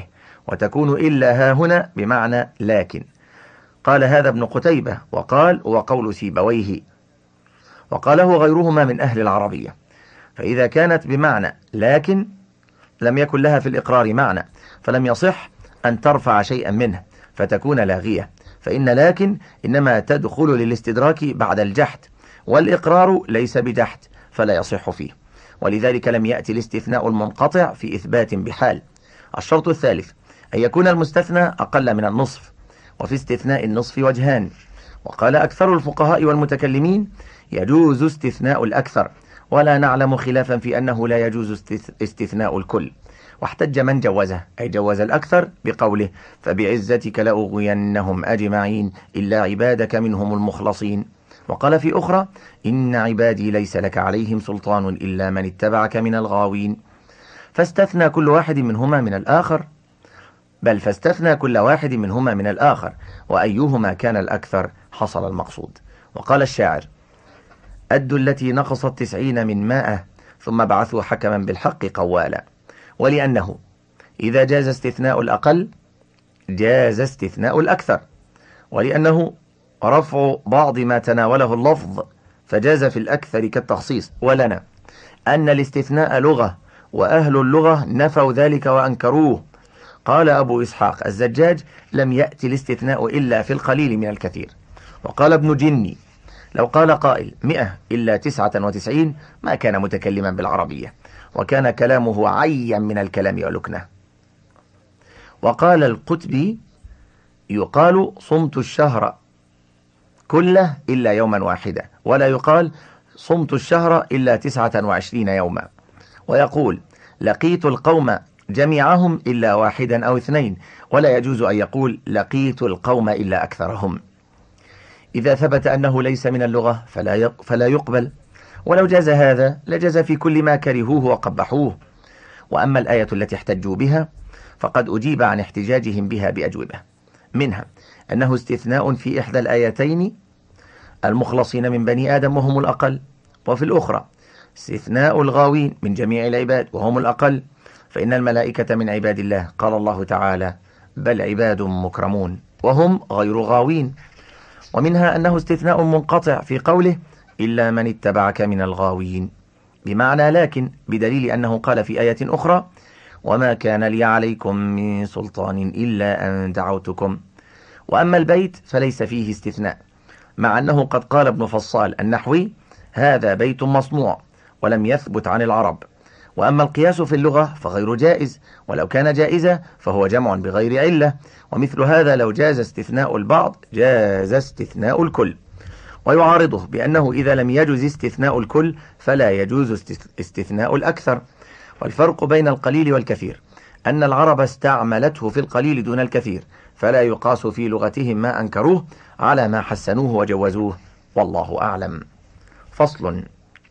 وتكون إلا ها هنا بمعنى لكن. قال هذا ابن قتيبة، وقال وقول سيبويه، وقاله غيرهما من أهل العربية. فإذا كانت بمعنى لكن لم يكن لها في الإقرار معنى، فلم يصح أن ترفع شيئا منه فتكون لاغية، فإن لكن إنما تدخل للاستدراك بعد الجحد، والإقرار ليس بجحد فلا يصح فيه، ولذلك لم يأتي الاستثناء المنقطع في إثبات بحال. الشرط الثالث أن يكون المستثنى أقل من النصف، وفي استثناء النصف وجهان، وقال أكثر الفقهاء والمتكلمين يجوز استثناء الأكثر، ولا نعلم خلافا في أنه لا يجوز استثناء الكل. واحتج من جوزه أي جوز الأكثر بقوله فبعزتك لأغوينهم أجمعين إلا عبادك منهم المخلصين. وقال في أخرى إن عبادي ليس لك عليهم سلطان إلا من اتبعك من الغاوين. فاستثنى كل واحد منهما من الآخر بل فاستثنى كل واحد منهما من الآخر، وأيهما كان الأكثر حصل المقصود. وقال الشاعر أدوا التي نقصت تسعين من مائة ثم بعثوا حكما بالحق قوالا. ولأنه إذا جاز استثناء الأقل جاز استثناء الأكثر، ولأنه رفع بعض ما تناوله اللفظ فجاز في الأكثر كالتخصيص. ولنا أن الاستثناء لغة، وأهل اللغة نفوا ذلك وأنكروه. قال أبو إسحاق الزجاج لم يأتي الاستثناء إلا في القليل من الكثير. وقال ابن جني لو قال قائل مئة إلا تسعة وتسعين ما كان متكلما بالعربية، وكان كلامه عيا من الكلام ولكنه. وقال القتبي يقال صمت الشهر كله إلا يوما واحدا، ولا يقال صمت الشهر إلا تسعة وعشرين يوما. ويقول لقيت القوم جميعهم إلا واحدا أو اثنين، ولا يجوز أن يقول لقيت القوم إلا أكثرهم. إذا ثبت أنه ليس من اللغة فلا فلا يقبل، ولو جاز هذا لجاز في كل ما كرهوه وقبحوه. وأما الآية التي احتجوا بها فقد أجيب عن احتجاجهم بها بأجوبة، منها أنه استثناء في إحدى الآيتين المخلصين من بني آدم وهم الأقل، وفي الأخرى استثناء الغاوين من جميع العباد وهم الأقل، فإن الملائكة من عباد الله، قال الله تعالى بل عباد مكرمون وهم غير غاوين. ومنها أنه استثناء منقطع في قوله إلا من اتبعك من الغاوين بمعنى لكن، بدليل أنه قال في آية أخرى وما كان لي عليكم من سلطان إلا أن دعوتكم. وأما البيت فليس فيه استثناء، مع أنه قد قال ابن فصال النحوي هذا بيت مصنوع ولم يثبت عن العرب. وأما القياس في اللغة فغير جائز، ولو كان جائزا فهو جمع بغير علة، ومثل هذا لو جاز استثناء البعض جاز استثناء الكل. ويعارضه بأنه إذا لم يجوز استثناء الكل فلا يجوز استثناء الأكثر. والفرق بين القليل والكثير أن العرب استعملته في القليل دون الكثير، فلا يقاس في لغتهم ما أنكروه على ما حسنوه وجوزوه، والله أعلم. فصل.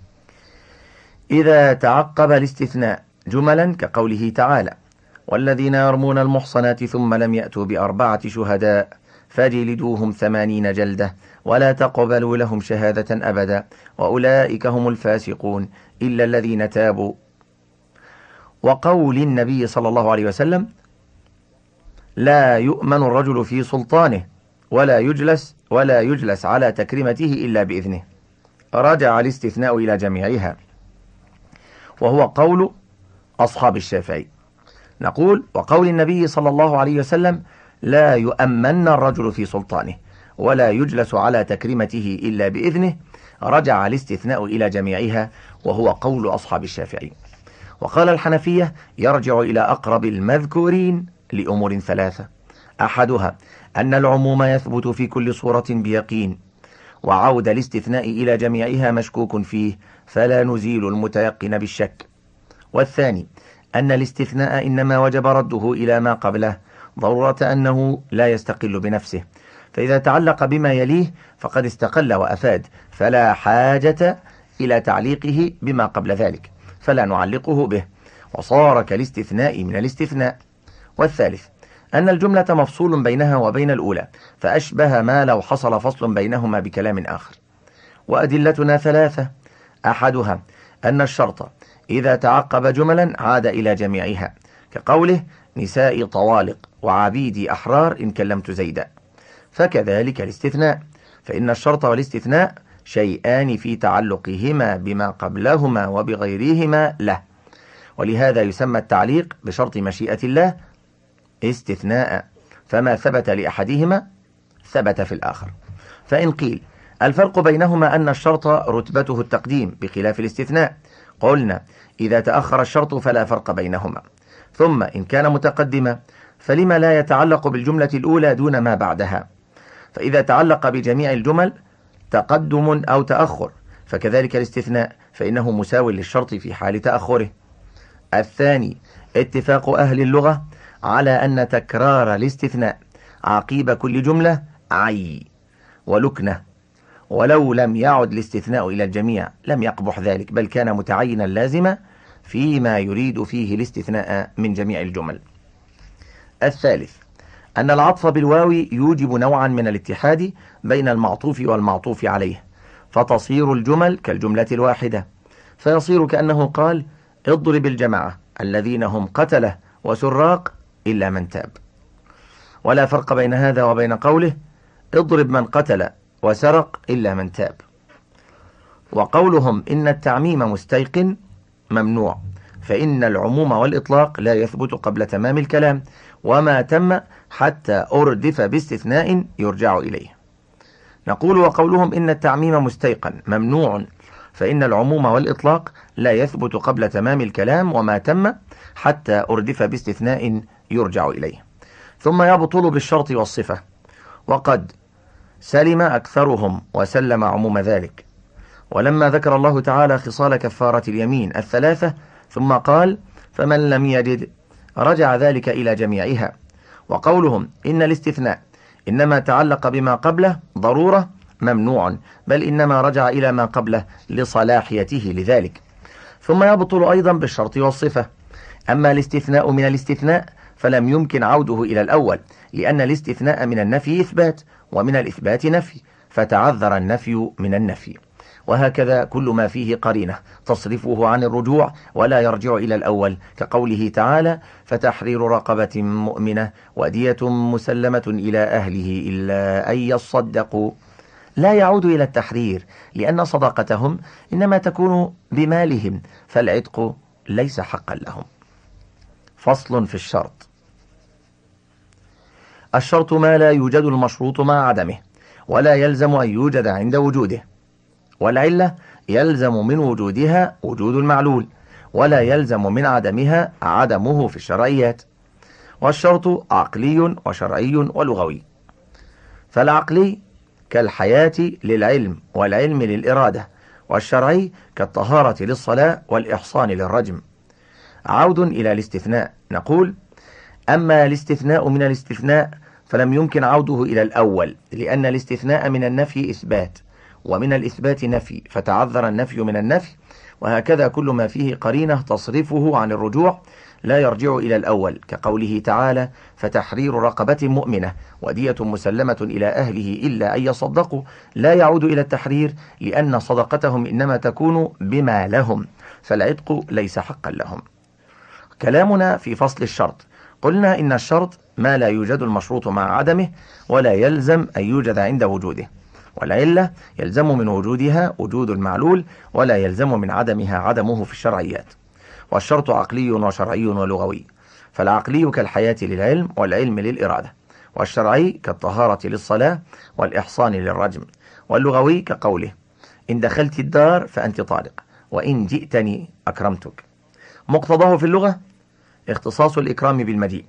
إذا تعقب الاستثناء جملا كقوله تعالى والذين يرمون المحصنات ثم لم يأتوا بأربعة شهداء فجلدوهم ثمانين جلدة ولا تقبلوا لهم شهادة أبدا وأولئك هم الفاسقون إلا الذين تابوا. وقول النبي صلى الله عليه وسلم لا يؤمن الرجل في سلطانه ولا يجلس ولا يجلس على تكريمته إلا بإذنه، رجع الاستثناء إلى جميعها، وهو قول أصحاب الشافعي. نقول وقول النبي صلى الله عليه وسلم لا يؤمن الرجل في سلطانه ولا يجلس على تكريمته إلا بإذنه، رجع الاستثناء إلى جميعها، وهو قول أصحاب الشافعي. وقال الحنفية يرجع إلى أقرب المذكورين لأمور ثلاثة: أحدها أن العموم يثبت في كل صورة بيقين، وعود الاستثناء إلى جميعها مشكوك فيه فلا نزيل المتيقن بالشك. والثاني أن الاستثناء إنما وجب رده إلى ما قبله ضرورة أنه لا يستقل بنفسه، فإذا تعلق بما يليه فقد استقل وأفاد، فلا حاجة إلى تعليقه بما قبل ذلك، فلا نعلقه به، وصار كالاستثناء من الاستثناء. والثالث أن الجملة مفصول بينها وبين الأولى، فأشبه ما لو حصل فصل بينهما بكلام آخر. وأدلتنا ثلاثة: أحدها أن الشرط إذا تعقب جملا عاد إلى جميعها، كقوله نسائي طوالق وعبيدي أحرار إن كلمت زيدا. فكذلك الاستثناء، فإن الشرط والاستثناء شيئان في تعلقهما بما قبلهما وبغيرهما له، ولهذا يسمى التعليق بشرط مشيئة الله استثناء، فما ثبت لأحدهما ثبت في الآخر. فإن قيل الفرق بينهما أن الشرط رتبته التقديم بخلاف الاستثناء، قلنا إذا تأخر الشرط فلا فرق بينهما. ثم إن كان متقدما فلما لا يتعلق بالجملة الأولى دون ما بعدها؟ فإذا تعلق بجميع الجمل تقدم أو تأخر، فكذلك الاستثناء فإنه مساو للشرط في حال تأخره. الثاني اتفاق أهل اللغة على أن تكرار الاستثناء عقيب كل جملة عي ولكنة، ولو لم يعد الاستثناء إلى الجميع لم يقبح ذلك، بل كان متعينا لازما فيما يريد فيه الاستثناء من جميع الجمل. الثالث أن العطف بالواو يوجب نوعا من الاتحاد بين المعطوف والمعطوف عليه، فتصير الجمل كالجملة الواحدة، فيصير كأنه قال اضرب الجماعة الذين هم قتله وسراق إلا من تاب. ولا فرق بين هذا وبين قوله اضرب من قتل وسرق إلا من تاب. وقولهم إن التعميم مستيقن ممنوع، فإن العموم والإطلاق لا يثبت قبل تمام الكلام، وما تم حتى أردف باستثناء يرجع إليه. نقول وقولهم إن التعميم مستيقن ممنوع، فإن العموم والإطلاق لا يثبت قبل تمام الكلام، وما تم حتى أردف باستثناء يرجع إليه. ثم يبطل بالشرط والصفة، وقد سلم أكثرهم وسلم عموم ذلك. ولما ذكر الله تعالى خصال كفارة اليمين الثلاثة ثم قال فمن لم يجد رجع ذلك إلى جميعها. وقولهم إن الاستثناء إنما تعلق بما قبله ضرورة ممنوع، بل إنما رجع إلى ما قبله لصلاحيته لذلك. ثم يبطل أيضا بالشرط والصفة. أما الاستثناء من الاستثناء فلم يمكن عوده إلى الأول، لأن الاستثناء من النفي إثبات ومن الإثبات نفي، فتعذر النفي من النفي. وهكذا كل ما فيه قرينة تصرفه عن الرجوع ولا يرجع إلى الأول، كقوله تعالى فتحرير رقبة مؤمنة ودية مسلمة إلى أهله إلا أن يصدقوا، لا يعود إلى التحرير، لأن صداقتهم إنما تكون بمالهم، فالعتق ليس حقا لهم. فصل في الشرط. الشرط ما لا يوجد المشروط مع عدمه، ولا يلزم أن يوجد عند وجوده. والعلة يلزم من وجودها وجود المعلول، ولا يلزم من عدمها عدمه في الشرعيات. والشرط عقلي وشرعي ولغوي. فالعقلي كالحياة للعلم والعلم للإرادة، والشرعي كالطهارة للصلاة والإحصان للرجم. عود إلى الاستثناء، نقول أما الاستثناء من الاستثناء فلم يمكن عوده إلى الأول، لأن الاستثناء من النفي إثبات ومن الإثبات نفي، فتعذر النفي من النفي. وهكذا كل ما فيه قرينة تصرفه عن الرجوع لا يرجع إلى الأول، كقوله تعالى فتحرير رقبة مؤمنة ودية مسلمة إلى أهله إلا أن يصدقوا، لا يعود إلى التحرير، لأن صدقتهم إنما تكون بما لهم، فالعتق ليس حقا لهم. كلامنا في فصل الشرط. قلنا إن الشرط ما لا يوجد المشروط مع عدمه، ولا يلزم أن يوجد عند وجوده. والعلة يلزم من وجودها وجود المعلول، ولا يلزم من عدمها عدمه في الشرعيات. والشرط عقلي وشرعي ولغوي. فالعقلي كالحياة للعلم والعلم للإرادة، والشرعي كالطهارة للصلاة والإحصان للرجم. واللغوي كقوله إن دخلت الدار فأنت طالق وإن جئتني أكرمتك. مقتضاه في اللغة اختصاص الإكرام بالمجيء،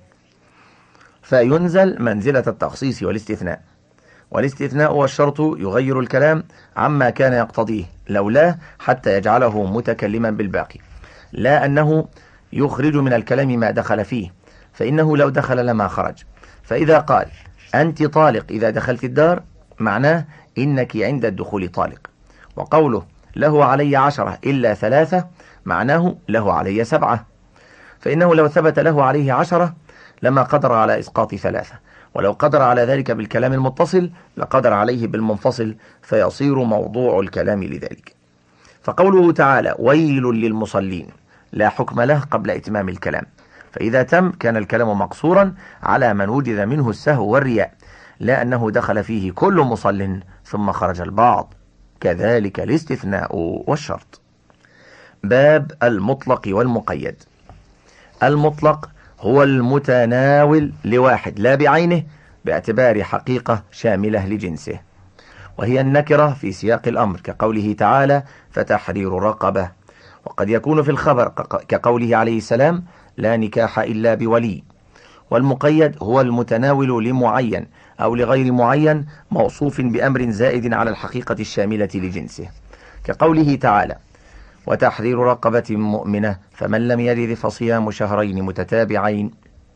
فينزل منزلة التخصيص والاستثناء. والاستثناء والشرط يغير الكلام عما كان يقتضيه لولاه حتى يجعله متكلما بالباقي، لا أنه يخرج من الكلام ما دخل فيه، فإنه لو دخل لما خرج. فإذا قال أنت طالق إذا دخلت الدار معناه إنك عند الدخول طالق. وقوله له علي عشرة إلا ثلاثة معناه له علي سبعة، فإنه لو ثبت له عليه عشرة لما قدر على إسقاط ثلاثة، ولو قدر على ذلك بالكلام المتصل لقدر عليه بالمنفصل، فيصير موضوع الكلام لذلك. فقوله تعالى ويل للمصلين لا حكم له قبل إتمام الكلام، فإذا تم كان الكلام مقصورا على من وجد منه السهو والرياء، لا أنه دخل فيه كل مصل ثم خرج البعض. كذلك الاستثناء والشرط. باب المطلق والمقيد. المطلق هو المتناول لواحد لا بعينه باعتبار حقيقة شاملة لجنسه، وهي النكرة في سياق الأمر كقوله تعالى فتحرير رقبة، وقد يكون في الخبر كقوله عليه السلام لا نكاح إلا بولي. والمقيد هو المتناول لمعين أو لغير معين موصوف بأمر زائد على الحقيقة الشاملة لجنسه كقوله تعالى وتحرير رقبة مؤمنة فمن لم يجد فصيام شهرين متتابعين.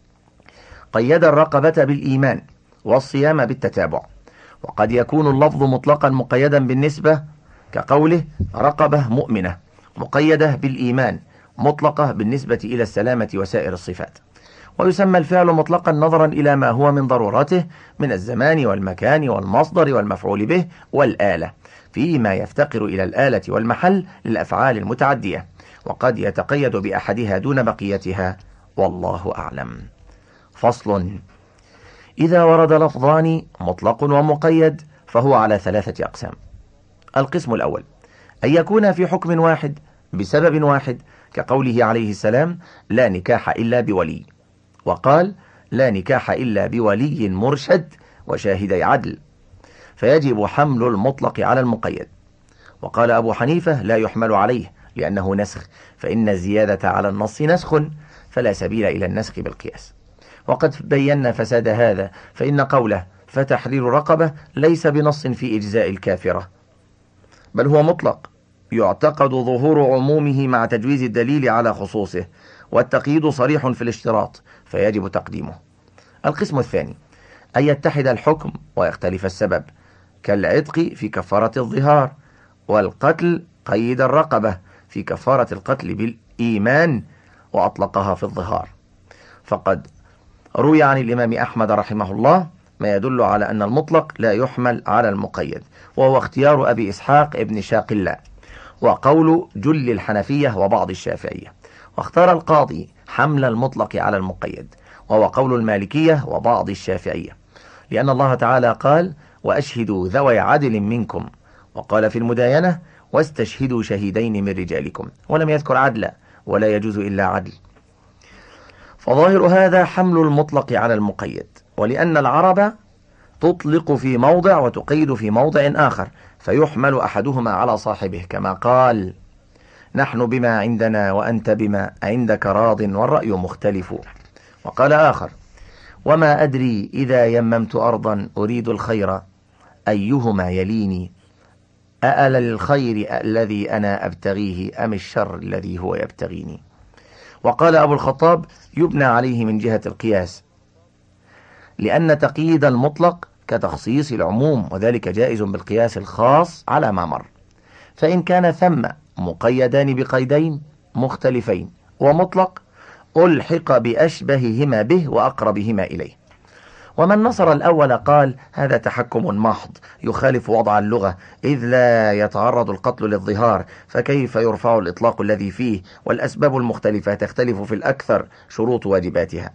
قيد الرقبة بالإيمان والصيام بالتتابع. وقد يكون اللفظ مطلقا مقيدا بالنسبة كقوله رقبة مؤمنة، مقيدة بالإيمان مطلقة بالنسبة إلى السلامة وسائر الصفات. ويسمى الفعل مطلقا نظرا إلى ما هو من ضرورته من الزمان والمكان والمصدر والمفعول به والآلة، فيما يفتقر إلى الآلة والمحل للأفعال المتعدية، وقد يتقيد بأحدها دون بقيتها، والله أعلم. فصل. إذا ورد لفظان مطلق ومقيد فهو على ثلاثة أقسام. القسم الأول أن يكون في حكم واحد بسبب واحد كقوله عليه السلام لا نكاح إلا بولي، وقال لا نكاح إلا بولي مرشد وشاهدي عدل، فيجب حمل المطلق على المقيد. وقال أبو حنيفة لا يحمل عليه لأنه نسخ، فإن الزيادة على النص نسخ فلا سبيل إلى النسخ بالقياس. وقد بينا فساد هذا، فإن قوله فتحرير رقبة ليس بنص في إجزاء الكافرة، بل هو مطلق يعتقد ظهور عمومه مع تجويز الدليل على خصوصه، والتقييد صريح في الاشتراط فيجب تقديمه. القسم الثاني أن يتحد الحكم ويختلف السبب كالعتق في كفارة الظهار، والقتل قيد الرقبة في كفارة القتل بالإيمان وأطلقها في الظهار. فقد روي عن الإمام أحمد رحمه الله ما يدل على أن المطلق لا يحمل على المقيد، وهو اختيار أبي إسحاق ابن شاقلاء وقول جل الحنفية وبعض الشافعية. واختار القاضي حمل المطلق على المقيد، وهو قول المالكية وبعض الشافعية، لأن الله تعالى قال وأشهدوا ذوي عدل منكم، وقال في المداينة واستشهدوا شهيدين من رجالكم، ولم يذكر عدلا ولا يجوز إلا عدل. فظاهر هذا حمل المطلق على المقيد، ولأن العرب تطلق في موضع وتقيد في موضع آخر، فيحمل أحدهما على صاحبه كما قال نحن بما عندنا وأنت بما عندك راض والرأي مختلف. وقال آخر وما أدري إذا يممت أرضا أريد الخير أيهما يليني أأل الخير الذي أنا أبتغيه أم الشر الذي هو يبتغيني. وقال أبو الخطاب يبنى عليه من جهة القياس، لأن تقييد المطلق كتخصيص العموم، وذلك جائز بالقياس الخاص على ما مر. فإن كان ثم مقيدان بقيدين مختلفين ومطلق ألحق بأشبههما به وأقربهما إليه. ومن نصر الأول قال هذا تحكم محض يخالف وضع اللغة، إذ لا يتعرض القتل للظهار، فكيف يرفع الإطلاق الذي فيه، والأسباب المختلفة تختلف في الأكثر شروط واجباتها.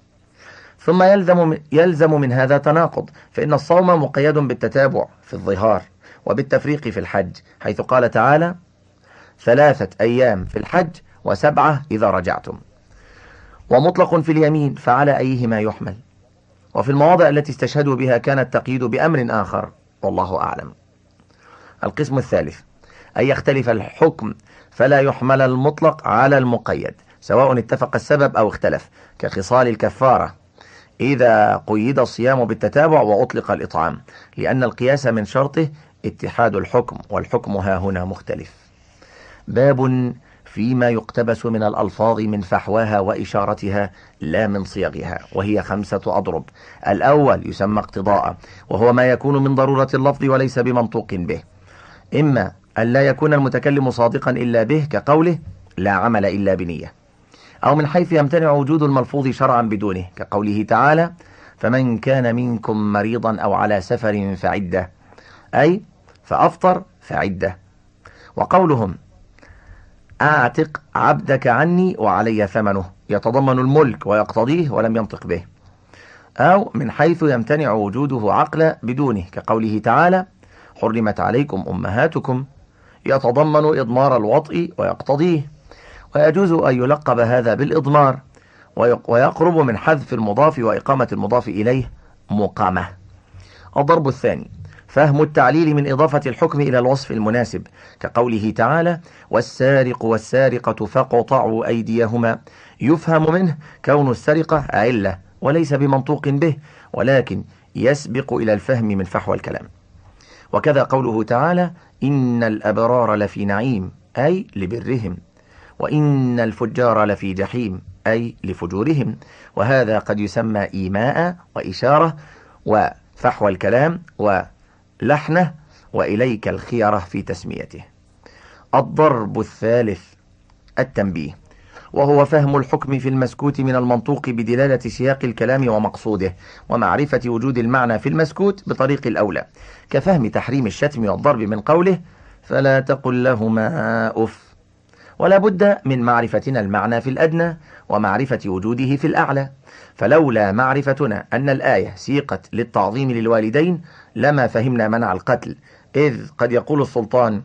ثم يلزم, يلزم من هذا تناقض، فإن الصوم مقيد بالتتابع في الظهار وبالتفريق في الحج، حيث قال تعالى ثلاثة أيام في الحج وسبعة إذا رجعتم، ومطلق في اليمين، فعلى أيهما يحمل؟ وفي المواضع التي استشهدوا بها كان التقييد بأمر آخر، والله أعلم. القسم الثالث أن يختلف الحكم فلا يحمل المطلق على المقيد، سواء اتفق السبب أو اختلف، كخصال الكفارة إذا قيد الصيام بالتتابع وأطلق الإطعام، لأن القياس من شرطه اتحاد الحكم، والحكم ها هنا مختلف. باب فيما يقتبس من الألفاظ من فحواها وإشارتها لا من صيغها، وهي خمسة أضرب. الأول يسمى اقتضاء، وهو ما يكون من ضرورة اللفظ وليس بمنطوق به، إما أن لا يكون المتكلم صادقا إلا به كقوله لا عمل إلا بنية، أو من حيث يمتنع وجود الملفوظ شرعا بدونه كقوله تعالى فمن كان منكم مريضا أو على سفر فعدة، أي فأفطر فعدة. وقولهم أعتق عبدك عني وعلي ثمنه، يتضمن الملك ويقتضيه ولم ينطق به، أو من حيث يمتنع وجوده عقلا بدونه، كقوله تعالى حرمت عليكم أمهاتكم، يتضمن إضمار الوطء ويقتضيه، ويجوز أن يلقب هذا بالإضمار، ويقرب من حذف المضاف وإقامة المضاف إليه مقامة. الضرب الثاني فهم التعليل من إضافة الحكم إلى الوصف المناسب، كقوله تعالى والسارق والسارقة فاقطعوا أيديهما، يفهم منه كون السرقة علة وليس بمنطوق به، ولكن يسبق إلى الفهم من فحوى الكلام. وكذا قوله تعالى إن الأبرار لفي نعيم، أي لبرهم، وإن الفجار لفي جحيم، أي لفجورهم، وهذا قد يسمى إيماء وإشارة وفحوى الكلام ولحنه، وإليك الخيرة في تسميته. الضرب الثالث التنبيه، وهو فهم الحكم في المسكوت من المنطوق بدلالة سياق الكلام ومقصوده، ومعرفة وجود المعنى في المسكوت بطريق الأولى، كفهم تحريم الشتم والضرب من قوله فلا تقل لهما أف. ولا بد من معرفتنا المعنى في الأدنى ومعرفة وجوده في الأعلى، فلولا معرفتنا أن الآية سيقت للتعظيم للوالدين لما فهمنا منع القتل، إذ قد يقول السلطان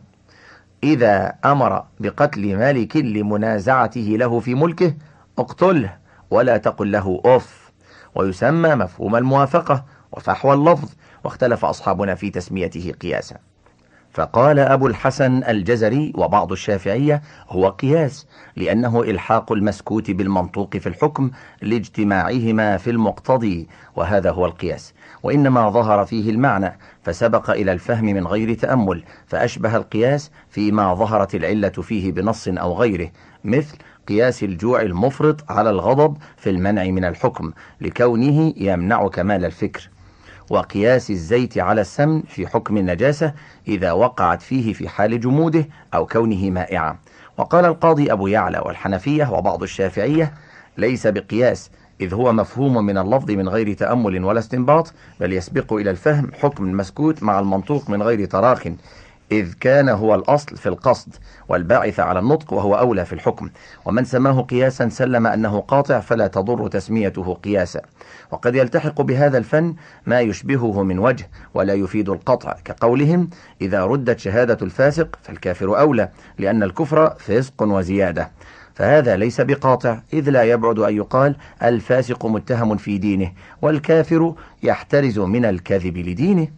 إذا أمر بقتل مالك لمنازعته له في ملكه اقتله ولا تقل له أف، ويسمى مفهوم الموافقة وفحوى اللفظ، واختلف أصحابنا في تسميته قياسا. فقال أبو الحسن الجزري وبعض الشافعية هو قياس، لأنه إلحاق المسكوت بالمنطوق في الحكم لاجتماعهما في المقتضي، وهذا هو القياس، وإنما ظهر فيه المعنى فسبق إلى الفهم من غير تأمل، فأشبه القياس فيما ظهرت العلة فيه بنص أو غيره، مثل قياس الجوع المفرط على الغضب في المنع من الحكم لكونه يمنع كمال الفكر، وقياس الزيت على السمن في حكم النجاسة إذا وقعت فيه في حال جموده أو كونه مائعا. وقال القاضي أبو يعلى والحنفية وبعض الشافعية ليس بقياس، إذ هو مفهوم من اللفظ من غير تأمل ولا استنباط، بل يسبق إلى الفهم حكم المسكوت مع المنطوق من غير تراخ، إذ كان هو الأصل في القصد والباعث على النطق، وهو أولى في الحكم. ومن سماه قياسا سلم أنه قاطع، فلا تضر تسميته قياسا. وقد يلتحق بهذا الفن ما يشبهه من وجه ولا يفيد القطع، كقولهم إذا ردت شهادة الفاسق فالكافر أولى، لأن الكفر فسق وزيادة، فهذا ليس بقاطع، إذ لا يبعد أن يقال الفاسق متهم في دينه والكافر يحترز من الكذب لدينه.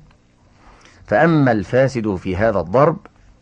فأما الفاسد في هذا الضرب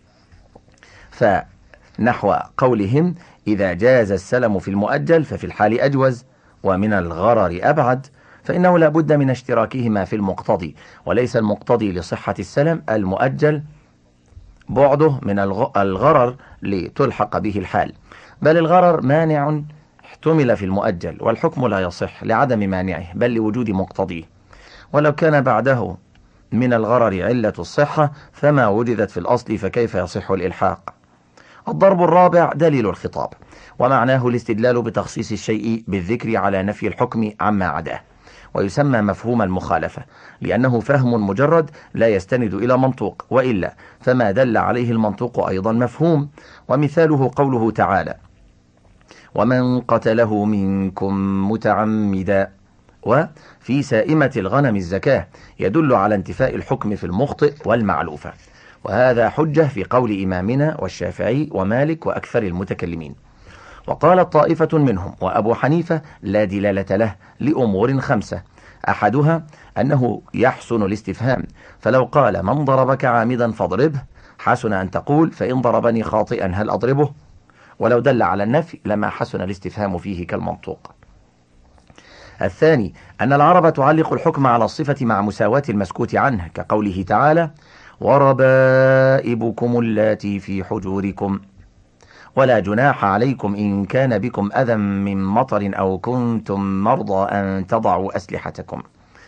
فنحو قولهم إذا جاز السلم في المؤجل ففي الحال أجوز، ومن الغرر أبعد، فإنه لا بد من اشتراكهما في المقتضي، وليس المقتضي لصحة السلم المؤجل بعده من الغرر لتلحق به الحال، بل الغرر مانع احتمل في المؤجل، والحكم لا يصح لعدم مانعه بل لوجود مقتضيه، ولو كان بعده من الغرر علة الصحة فما وجدت في الأصل فكيف يصح الإلحاق. الضرب الرابع دليل الخطاب، ومعناه الاستدلال بتخصيص الشيء بالذكر على نفي الحكم عما عداه، ويسمى مفهوم المخالفة، لأنه فهم مجرد لا يستند إلى منطوق، وإلا فما دل عليه المنطوق أيضا مفهوم. ومثاله قوله تعالى ومن قتله منكم متعمدا، وفي سائمة الغنم الزكاة، يدل على انتفاء الحكم في المخطئ والمعلوفة، وهذا حجة في قول إمامنا والشافعي ومالك وأكثر المتكلمين. وقال طائفة منهم وأبو حنيفة لا دلالة له لأمور خمسة، أحدها أنه يحسن الاستفهام، فلو قال من ضربك عامدا فاضربه حسن أن تقول فإن ضربني خاطئا هل أضربه، ولو دل على النفي لما حسن الاستفهام فيه كالمنطوق. الثاني أن العرب تعلق الحكم على الصفة مع مساواة المسكوت عنه، كقوله تعالى وربائبكم اللاتي في حجوركم، ولا جناح عليكم إن كان بكم أذى من مطر أو كنتم مرضى أن تضعوا أسلحتكم،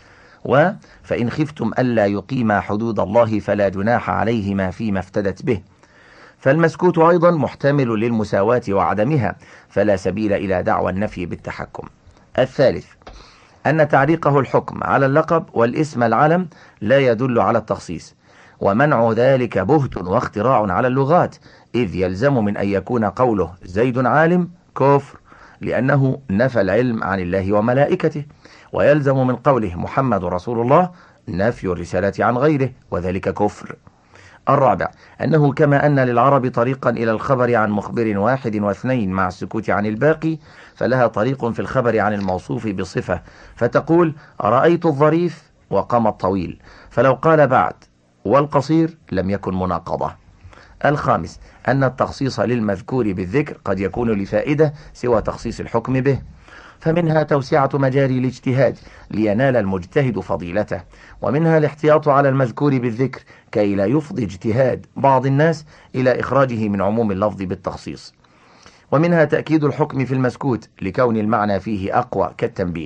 وفإن خفتم ألا يقيما حدود الله فلا جناح عليهما فيما افتدت به. فالمسكوت أيضا محتمل للمساواة وعدمها، فلا سبيل إلى دعوى النفي بالتحكم. الثالث أن تعليقه الحكم على اللقب والاسم العلم لا يدل على التخصيص، ومنع ذلك بهت واختراع على اللغات، إذ يلزم من أن يكون قوله زيد عالم كفر، لأنه نفى العلم عن الله وملائكته، ويلزم من قوله محمد رسول الله نفي الرسالة عن غيره، وذلك كفر. الرابع أنه كما أن للعرب طريقا إلى الخبر عن مخبر واحد واثنين مع السكوت عن الباقي، فلها طريق في الخبر عن الموصوف بصفة، فتقول رأيت الظريف وقام الطويل، فلو قال بعد والقصير لم يكن مناقضة. الخامس أن التخصيص للمذكور بالذكر قد يكون لفائدة سوى تخصيص الحكم به، فمنها توسعة مجاري الاجتهاد لينال المجتهد فضيلته، ومنها الاحتياط على المذكور بالذكر كي لا يفضي اجتهاد بعض الناس إلى إخراجه من عموم اللفظ بالتخصيص، ومنها تأكيد الحكم في المسكوت لكون المعنى فيه أقوى كالتنبيه،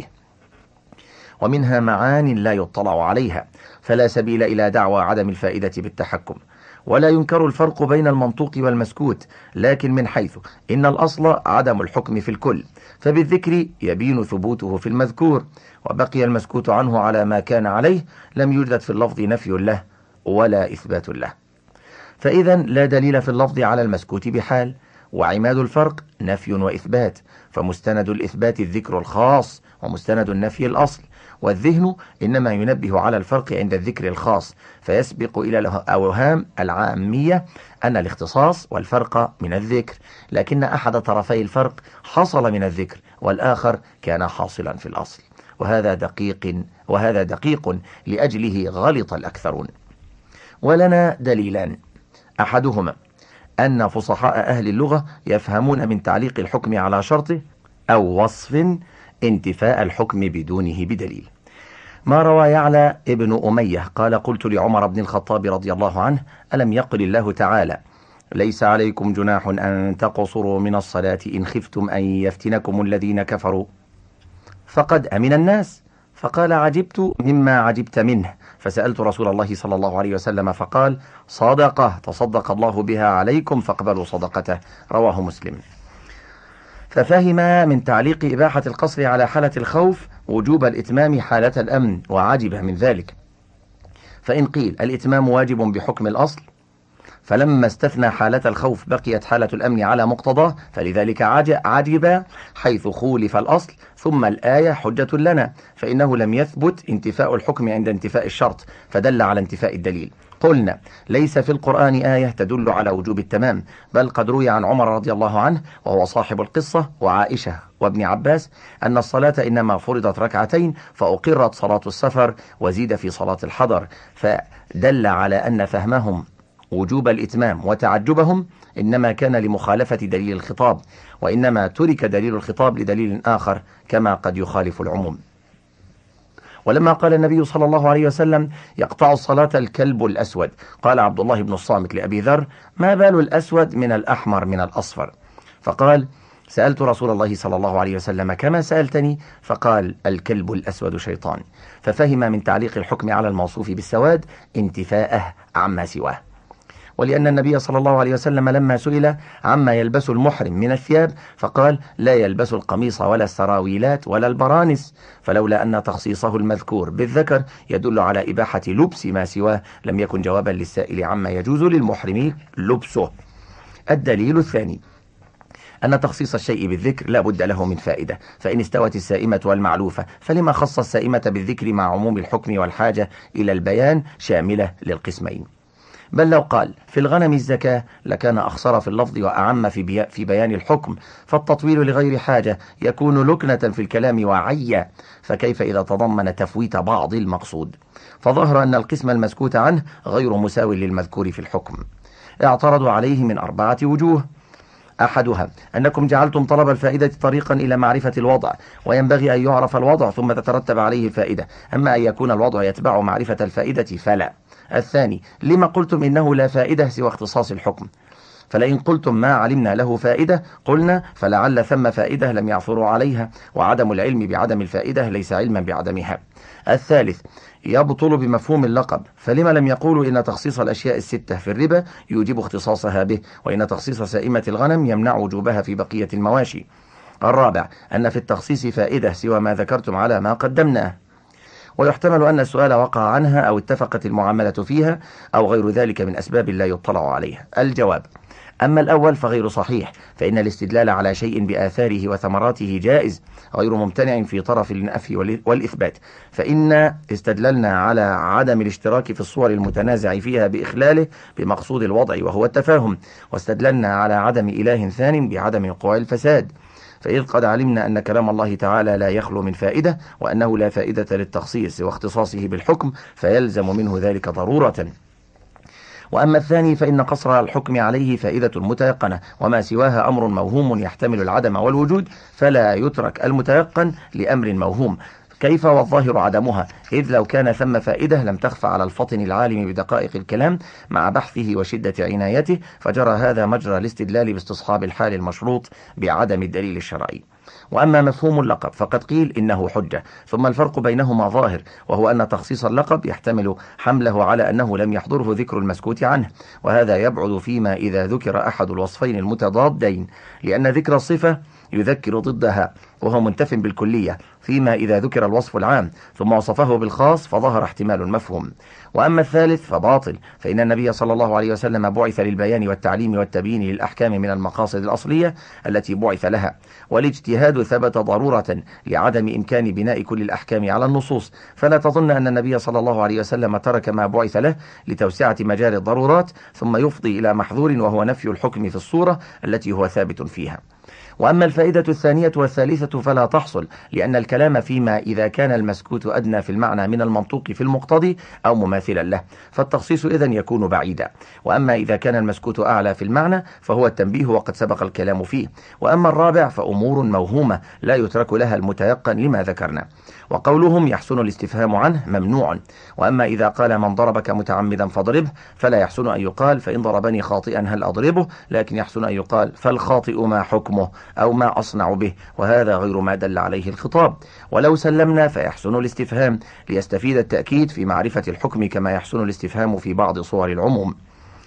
ومنها معان لا يطلع عليها، فلا سبيل إلى دعوى عدم الفائدة بالتحكم. ولا ينكر الفرق بين المنطوق والمسكوت، لكن من حيث إن الأصل عدم الحكم في الكل، فبالذكر يبين ثبوته في المذكور، وبقي المسكوت عنه على ما كان عليه، لم يوجد في اللفظ نفي له ولا إثبات له، فإذا لا دليل في اللفظ على المسكوت بحال. وعماد الفرق نفي وإثبات، فمستند الإثبات الذكر الخاص، ومستند النفي الأصل، والذهن إنما ينبه على الفرق عند الذكر الخاص، فيسبق إلى الأوهام العامية أن الاختصاص والفرق من الذكر، لكن أحد طرفي الفرق حصل من الذكر والآخر كان حاصلا في الأصل، وهذا دقيق وهذا دقيق لأجله غلط الأكثرون. ولنا دليلان، أحدهما أن فصحاء أهل اللغة يفهمون من تعليق الحكم على شرطه أو وصف انتفاء الحكم بدونه بدليل، ما روى يعلى ابن أمية قال قلت لعمر بن الخطاب رضي الله عنه ألم يقل الله تعالى ليس عليكم جناح أن تقصروا من الصلاة إن خفتم أن يفتنكم الذين كفروا فقد أمن الناس، فقال عجبت مما عجبت منه، فسألت رسول الله صلى الله عليه وسلم فقال صدقة تصدق الله بها عليكم فاقبلوا صدقته، رواه مسلم. ففهم من تعليق إباحة القصر على حالة الخوف وجوب الإتمام حالة الأمن، وعجب من ذلك، فإن قيل الإتمام واجب بحكم الأصل، فلما استثنى حالة الخوف بقيت حالة الأمن على مقتضاه، فلذلك عجب حيث خولف الأصل، ثم الآية حجة لنا، فإنه لم يثبت انتفاء الحكم عند انتفاء الشرط، فدل على انتفاء الدليل. قلنا ليس في القرآن آية تدل على وجوب التمام، بل قد روي عن عمر رضي الله عنه وهو صاحب القصة وعائشة وابن عباس أن الصلاة إنما فرضت ركعتين فأقرت صلاة السفر وزيد في صلاة الحضر، فدل على أن فهمهم وجوب الإتمام وتعجبهم إنما كان لمخالفة دليل الخطاب، وإنما ترك دليل الخطاب لدليل آخر كما قد يخالف العموم. ولما قال النبي صلى الله عليه وسلم يقطع الصلاة الكلب الأسود، قال عبد الله بن الصامت لأبي ذر ما بال الأسود من الأحمر من الأصفر؟ فقال سألت رسول الله صلى الله عليه وسلم كما سألتني، فقال الكلب الأسود شيطان، ففهم من تعليق الحكم على الموصوف بالسواد انتفاءه عما سواه. ولأن النبي صلى الله عليه وسلم لما سئل عما يلبس المحرم من الثياب فقال لا يلبس القميص ولا السراويلات ولا البرانس، فلولا أن تخصيصه المذكور بالذكر يدل على إباحة لبس ما سواه لم يكن جوابا للسائل عما يجوز للمحرم لبسه. الدليل الثاني أن تخصيص الشيء بالذكر لا بد له من فائدة، فإن استوت السائمة والمعلوفة فلما خص السائمة بالذكر مع عموم الحكم والحاجة إلى البيان شاملة للقسمين. بل لو قال في الغنم الزكاة لكان أخصر في اللفظ وأعم في, بي في بيان الحكم، فالتطويل لغير حاجة يكون لكنة في الكلام وعيا، فكيف إذا تضمن تفويت بعض المقصود؟ فظهر أن القسم المسكوت عنه غير مساو للمذكور في الحكم. اعترضوا عليه من أربعة وجوه، أحدها أنكم جعلتم طلب الفائدة طريقا إلى معرفة الوضع، وينبغي أن يعرف الوضع ثم تترتب عليه الفائدة، أما أن يكون الوضع يتبع معرفة الفائدة فلا. الثاني لما قلتم إنه لا فائدة سوى اختصاص الحكم، فلئن قلتم ما علمنا له فائدة قلنا فلعل ثم فائدة لم يعثروا عليها، وعدم العلم بعدم الفائدة ليس علما بعدمها. الثالث يبطل بمفهوم اللقب، فلما لم يقولوا إن تخصيص الأشياء الستة في الربا يوجب اختصاصها به، وإن تخصيص سائمة الغنم يمنع وجوبها في بقية المواشي. الرابع أن في التخصيص فائدة سوى ما ذكرتم على ما قدمناه، ويحتمل أن السؤال وقع عنها أو اتفقت المعاملة فيها أو غير ذلك من أسباب لا يطلع عليها. الجواب أما الأول فغير صحيح، فإن الاستدلال على شيء بآثاره وثمراته جائز غير ممتنع في طرف النفي والإثبات، فإن استدللنا على عدم الاشتراك في الصور المتنازع فيها بإخلاله بمقصود الوضع وهو التفاهم، واستدللنا على عدم إله ثان بعدم وقوع الفساد، فإذ قد علمنا أن كلام الله تعالى لا يخلو من فائدة، وأنه لا فائدة للتخصيص واختصاصه بالحكم، فيلزم منه ذلك ضرورة. وأما الثاني فإن قصر الحكم عليه فائدة متيقنة، وما سواها أمر موهوم يحتمل العدم والوجود، فلا يترك المتيقن لأمر موهوم. كيف والظاهر عدمها؟ إذ لو كان ثم فائدة لم تخف على الفطن العالم بدقائق الكلام مع بحثه وشدة عنايته، فجرى هذا مجرى الاستدلال باستصحاب الحال المشروط بعدم الدليل الشرعي. وأما مفهوم اللقب فقد قيل إنه حجة، ثم الفرق بينهما ظاهر، وهو أن تخصيص اللقب يحتمل حمله على أنه لم يحضره ذكر المسكوت عنه، وهذا يبعد فيما إذا ذكر أحد الوصفين المتضادين، لأن ذكر الصفة يذكر ضدها وهو منتف بالكلية، فيما إذا ذكر الوصف العام ثم وصفه بالخاص فظهر احتمال المفهوم. وأما الثالث فباطل، فإن النبي صلى الله عليه وسلم بعث للبيان والتعليم والتبيين للأحكام من المقاصد الأصلية التي بعث لها، والاجتهاد ثبت ضرورة لعدم إمكان بناء كل الأحكام على النصوص، فلا تظن أن النبي صلى الله عليه وسلم ترك ما بعث له لتوسعة مجال الضرورات ثم يفضي إلى محظور وهو نفي الحكم في الصورة التي هو ثابت فيها. وأما الفائدة الثانية والثالثة فلا تحصل، لأن الكلام فيما إذا كان المسكوت أدنى في المعنى من المنطوق في المقتضي أو مماثلا له، فالتخصيص إذن يكون بعيدا. وأما إذا كان المسكوت أعلى في المعنى فهو التنبيه وقد سبق الكلام فيه. وأما الرابع فأمور موهومة لا يترك لها المتيقن لما ذكرنا. وقولهم يحسن الاستفهام عنه ممنوع. وأما إذا قال من ضربك متعمدا فاضربه فلا يحسن أن يقال فإن ضربني خاطئا هل أضربه، لكن يحسن أن يقال فالخاطئ ما حكمه أو ما أصنع به، وهذا غير ما دل عليه الخطاب. ولو سلمنا فيحسن الاستفهام ليستفيد التأكيد في معرفة الحكم كما يحسن الاستفهام في بعض صور العموم.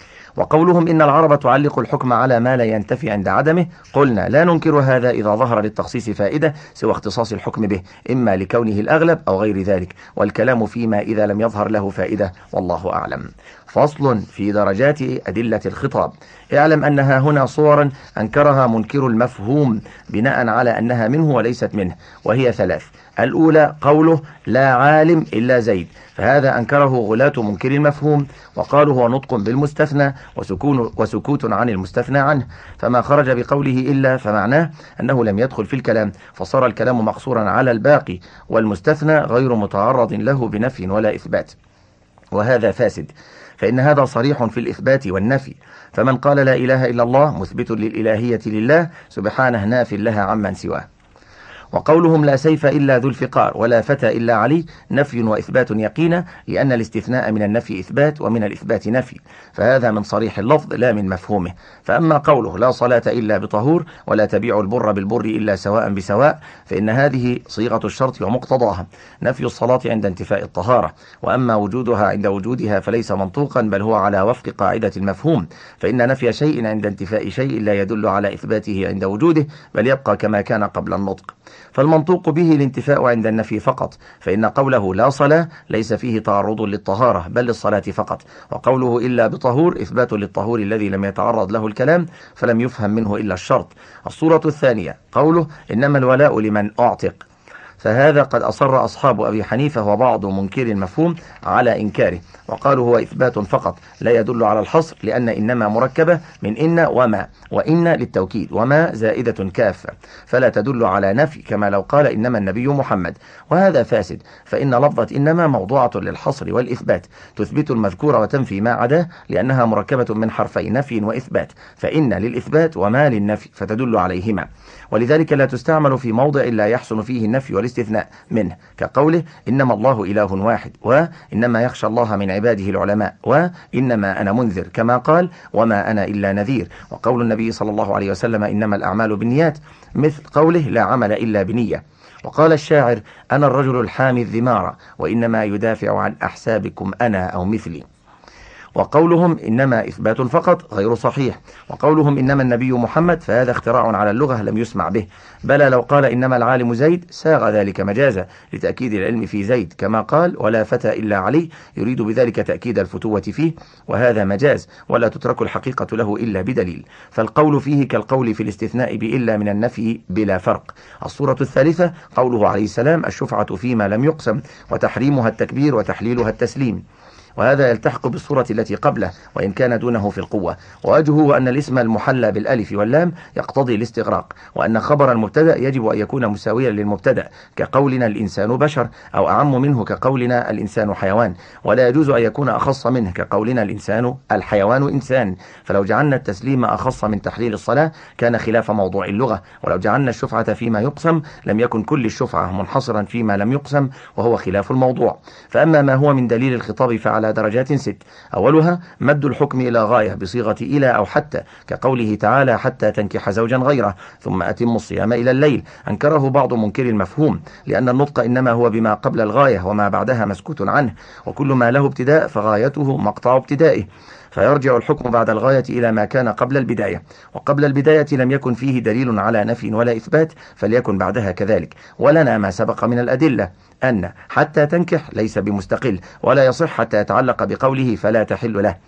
وقولهم إن العرب تعلق الحكم على ما لا ينتفي عند عدمه، قلنا لا ننكر هذا إذا ظهر للتخصيص فائدة سوى اختصاص الحكم به، إما لكونه الأغلب أو غير ذلك، والكلام فيما إذا لم يظهر له فائدة، والله أعلم. فصل في درجات أدلة الخطاب. اعلم أنها هنا صورا أنكرها منكر المفهوم بناء على أنها منه وليست منه، وهي ثلاث. الأولى قوله لا عالم إلا زيد، فهذا أنكره غلاة منكر المفهوم، وقالوا هو نطق بالمستثنى وسكون وسكوت عن المستثنى عنه، فما خرج بقوله إلا فمعناه أنه لم يدخل في الكلام، فصار الكلام مقصورا على الباقي، والمستثنى غير متعرض له بنفي ولا إثبات، وهذا فاسد، فإن هذا صريح في الإثبات والنفي. فمن قال لا إله إلا الله مثبت للإلهية لله سبحانه ناف لها عمن سواه. وقولهم لا سيف إلا ذو الفقار ولا فتى إلا علي نفي وإثبات يقينا، لأن الاستثناء من النفي إثبات ومن الإثبات نفي، فهذا من صريح اللفظ لا من مفهومه. فأما قوله لا صلاة إلا بطهور ولا تبيع البر بالبر إلا سواء بسواء، فإن هذه صيغة الشرط ومقتضاها نفي الصلاة عند انتفاء الطهارة، وأما وجودها عند وجودها فليس منطوقا بل هو على وفق قاعدة المفهوم، فإن نفي شيء عند انتفاء شيء لا يدل على إثباته عند وجوده بل يبقى كما كان قبل النطق. فالمنطوق به الانتفاء عند النفي فقط، فإن قوله لا صلاة ليس فيه تعرض للطهارة بل للصلاة فقط، وقوله إلا بطهور إثبات للطهور الذي لم يتعرض له الكلام فلم يفهم منه إلا الشرط. الصورة الثانية قوله إنما الولاء لمن أعتق، فهذا قد أصر أصحاب أبي حنيفة وبعض منكر المفهوم على إنكاره، وقالوا هو إثبات فقط لا يدل على الحصر، لأن إنما مركبة من إن وما، وإن للتوكيد وما زائدة كافة، فلا تدل على نفي كما لو قال إنما النبي محمد، وهذا فاسد، فإن لفظة إنما موضوعة للحصر والإثبات تثبت المذكور وتنفي ما عداه، لأنها مركبة من حرفي نفي وإثبات، فإن للإثبات وما للنفي فتدل عليهما، ولذلك لا تستعمل في موضع لا يحسن فيه النفي والاستثناء منه، كقوله إنما الله إله واحد، وإنما يخشى الله من عباده العلماء، وإنما أنا منذر، كما قال وما أنا إلا نذير. وقول النبي صلى الله عليه وسلم إنما الأعمال بالنيات مثل قوله لا عمل إلا بنية. وقال الشاعر أنا الرجل الحامي الذمار وإنما يدافع عن أحسابكم أنا أو مثلي. وقولهم إنما إثبات فقط غير صحيح، وقولهم إنما النبي محمد فهذا اختراع على اللغة لم يسمع به، بل لو قال إنما العالم زيد ساغ ذلك مجازا لتأكيد العلم في زيد، كما قال ولا فتى إلا علي يريد بذلك تأكيد الفتوة فيه، وهذا مجاز ولا تترك الحقيقة له إلا بدليل، فالقول فيه كالقول في الاستثناء بإلا من النفي بلا فرق. الصورة الثالثة قوله عليه السلام الشفعة فيما لم يقسم، وتحريمها التكبير وتحليلها التسليم، وهذا يلتحق بالصورة التي قبله وإن كان دونه في القوة. ووجهه أن الاسم المحلى بالألف واللام يقتضي الاستغراق، وأن خبر المبتدأ يجب أن يكون مساويا للمبتدأ كقولنا الإنسان بشر، أو أعم منه كقولنا الإنسان حيوان، ولا يجوز أن يكون أخص منه كقولنا الإنسان الحيوان إنسان. فلو جعلنا التسليم أخص من تحليل الصلاة كان خلاف موضوع اللغة، ولو جعلنا الشفعة فيما يقسم لم يكن كل الشفعة منحصرا فيما لم يقسم، وهو خلاف الموضوع. فأما ما هو من دليل الخطاب فعلى درجات ست، أولها مد الحكم إلى غاية بصيغة إلى أو حتى، كقوله تعالى حتى تنكح زوجا غيره ثم أتم الصيام إلى الليل، أنكره بعض منكر المفهوم، لأن النطق إنما هو بما قبل الغاية وما بعدها مسكوت عنه، وكل ما له ابتداء فغايته مقطع ابتدائه، فيرجع الحكم بعد الغاية إلى ما كان قبل البداية، وقبل البداية لم يكن فيه دليل على نفي ولا إثبات فليكن بعدها كذلك. ولنا ما سبق من الأدلة أن حتى تنكح ليس بمستقل، ولا يصح حتى يتعلق بقوله فلا تحل له،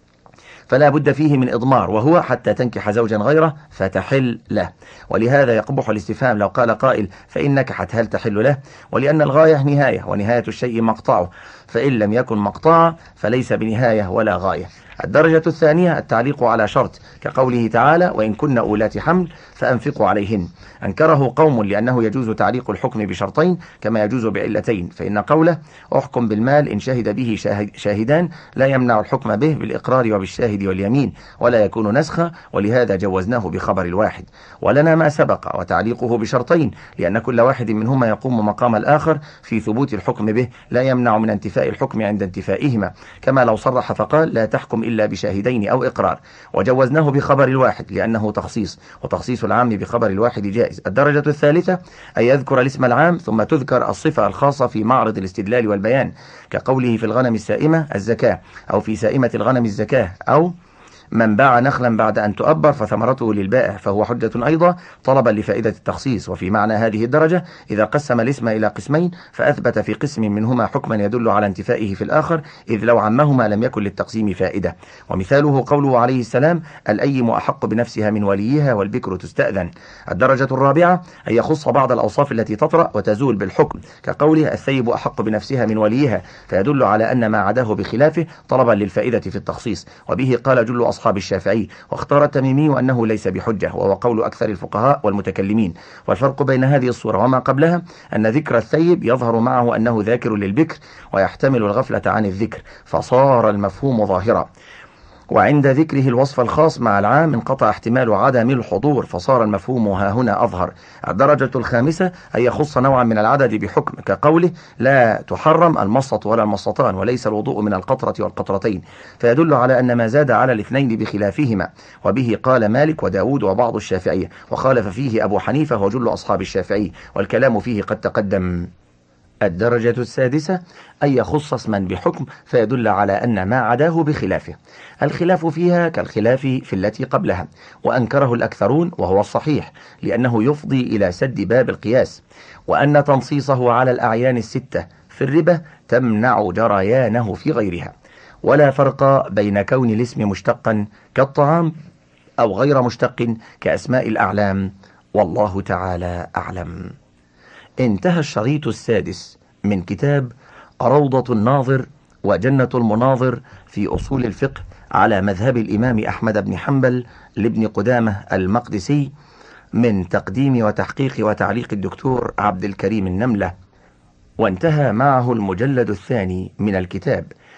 فلا بد فيه من إضمار، وهو حتى تنكح زوجا غيره فتحل له. ولهذا يقبح الاستفهام لو قال قائل فإن نكحت هل تحل له، ولأن الغاية نهاية ونهاية الشيء مقطعه، فإن لم يكن مقطعا فليس بنهاية ولا غاية. الدرجة الثانية التعليق على شرط، كقوله تعالى وإن كن أولات حمل فأنفقوا عليهن، أنكره قوم لأنه يجوز تعليق الحكم بشرطين كما يجوز بعلتين، فإن قوله أحكم بالمال إن شهد به شاهدان لا يمنع الحكم به بالإقرار وبالشاهد واليمين، ولا يكون نسخا، ولهذا جوزناه بخبر الواحد. ولنا ما سبق وتعليقه بشرطين، لأن كل واحد منهما يقوم مقام الآخر في ثبوت الحكم به، لا يمنع من انتفاء الحكم عند انتفائهما، كما لو صرح فقال لا تحكم إلا بشاهدين أو إقرار، وجوزناه بخبر الواحد لأنه تخصيص، وتخصيص العام بخبر الواحد جائز. الدرجة الثالثة أن يذكر الاسم العام ثم تذكر الصفة الخاصة في معرض الاستدلال والبيان، كقوله في الغنم السائمة الزكاة، أو في سائمة الغنم الزكاة، أو من باع نخلا بعد أن تؤبر فثمرته للبائع فهو حجة أيضا طلبا لفائدة التخصيص. وفي معنى هذه الدرجة إذا قسم الاسم إلى قسمين فأثبت في قسم منهما حكما يدل على انتفائه في الآخر، إذ لو عمهما لم يكن للتقسيم فائدة. ومثاله قوله عليه السلام الأيم أحق بنفسها من وليها والبكر تستأذن. الدرجة الرابعة أن يخص بعض الأوصاف التي تطرأ وتزول بالحكم، كقوله الثيب أحق بنفسها من وليها، فيدل على أن ما عداه بخلافه طلبا للفائدة في التخصيص. وبه قال جل أصحاب الشافعي، واختار التميمي أنه ليس بحجة، وهو قول أكثر الفقهاء والمتكلمين. والفرق بين هذه الصورة وما قبلها أن ذكر الثيب يظهر معه أنه ذاكر للبكر ويحتمل الغفلة عن الذكر، فصار المفهوم ظاهرا. وعند ذكره الوصف الخاص مع العام انقطع احتمال عدم الحضور، فصار المفهوم ها هنا أظهر. الدرجة الخامسة أن يخص نوعا من العدد بحكم، كقوله لا تحرم المصة ولا المصتان وليس الوضوء من القطرة والقطرتين، فيدل على أن ما زاد على الاثنين بخلافهما. وبه قال مالك وداود وبعض الشافعية، وخالف فيه أبو حنيفة وجل أصحاب الشافعي، والكلام فيه قد تقدم. الدرجة السادسة أن يخص اسما بحكم فيدل على أن ما عداه بخلافه. الخلاف فيها كالخلاف في التي قبلها، وأنكره الأكثرون وهو الصحيح، لأنه يفضي إلى سد باب القياس، وأن تنصيصه على الأعيان الستة في الربا تمنع جريانه في غيرها. ولا فرق بين كون الاسم مشتقا كالطعام أو غير مشتق كأسماء الأعلام، والله تعالى أعلم. انتهى الشريط السادس من كتاب روضة الناظر وجنة المناظر في أصول الفقه على مذهب الإمام أحمد بن حنبل لابن قدامة المقدسي، من تقديم وتحقيق وتعليق الدكتور عبد الكريم النملة، وانتهى معه المجلد الثاني من الكتاب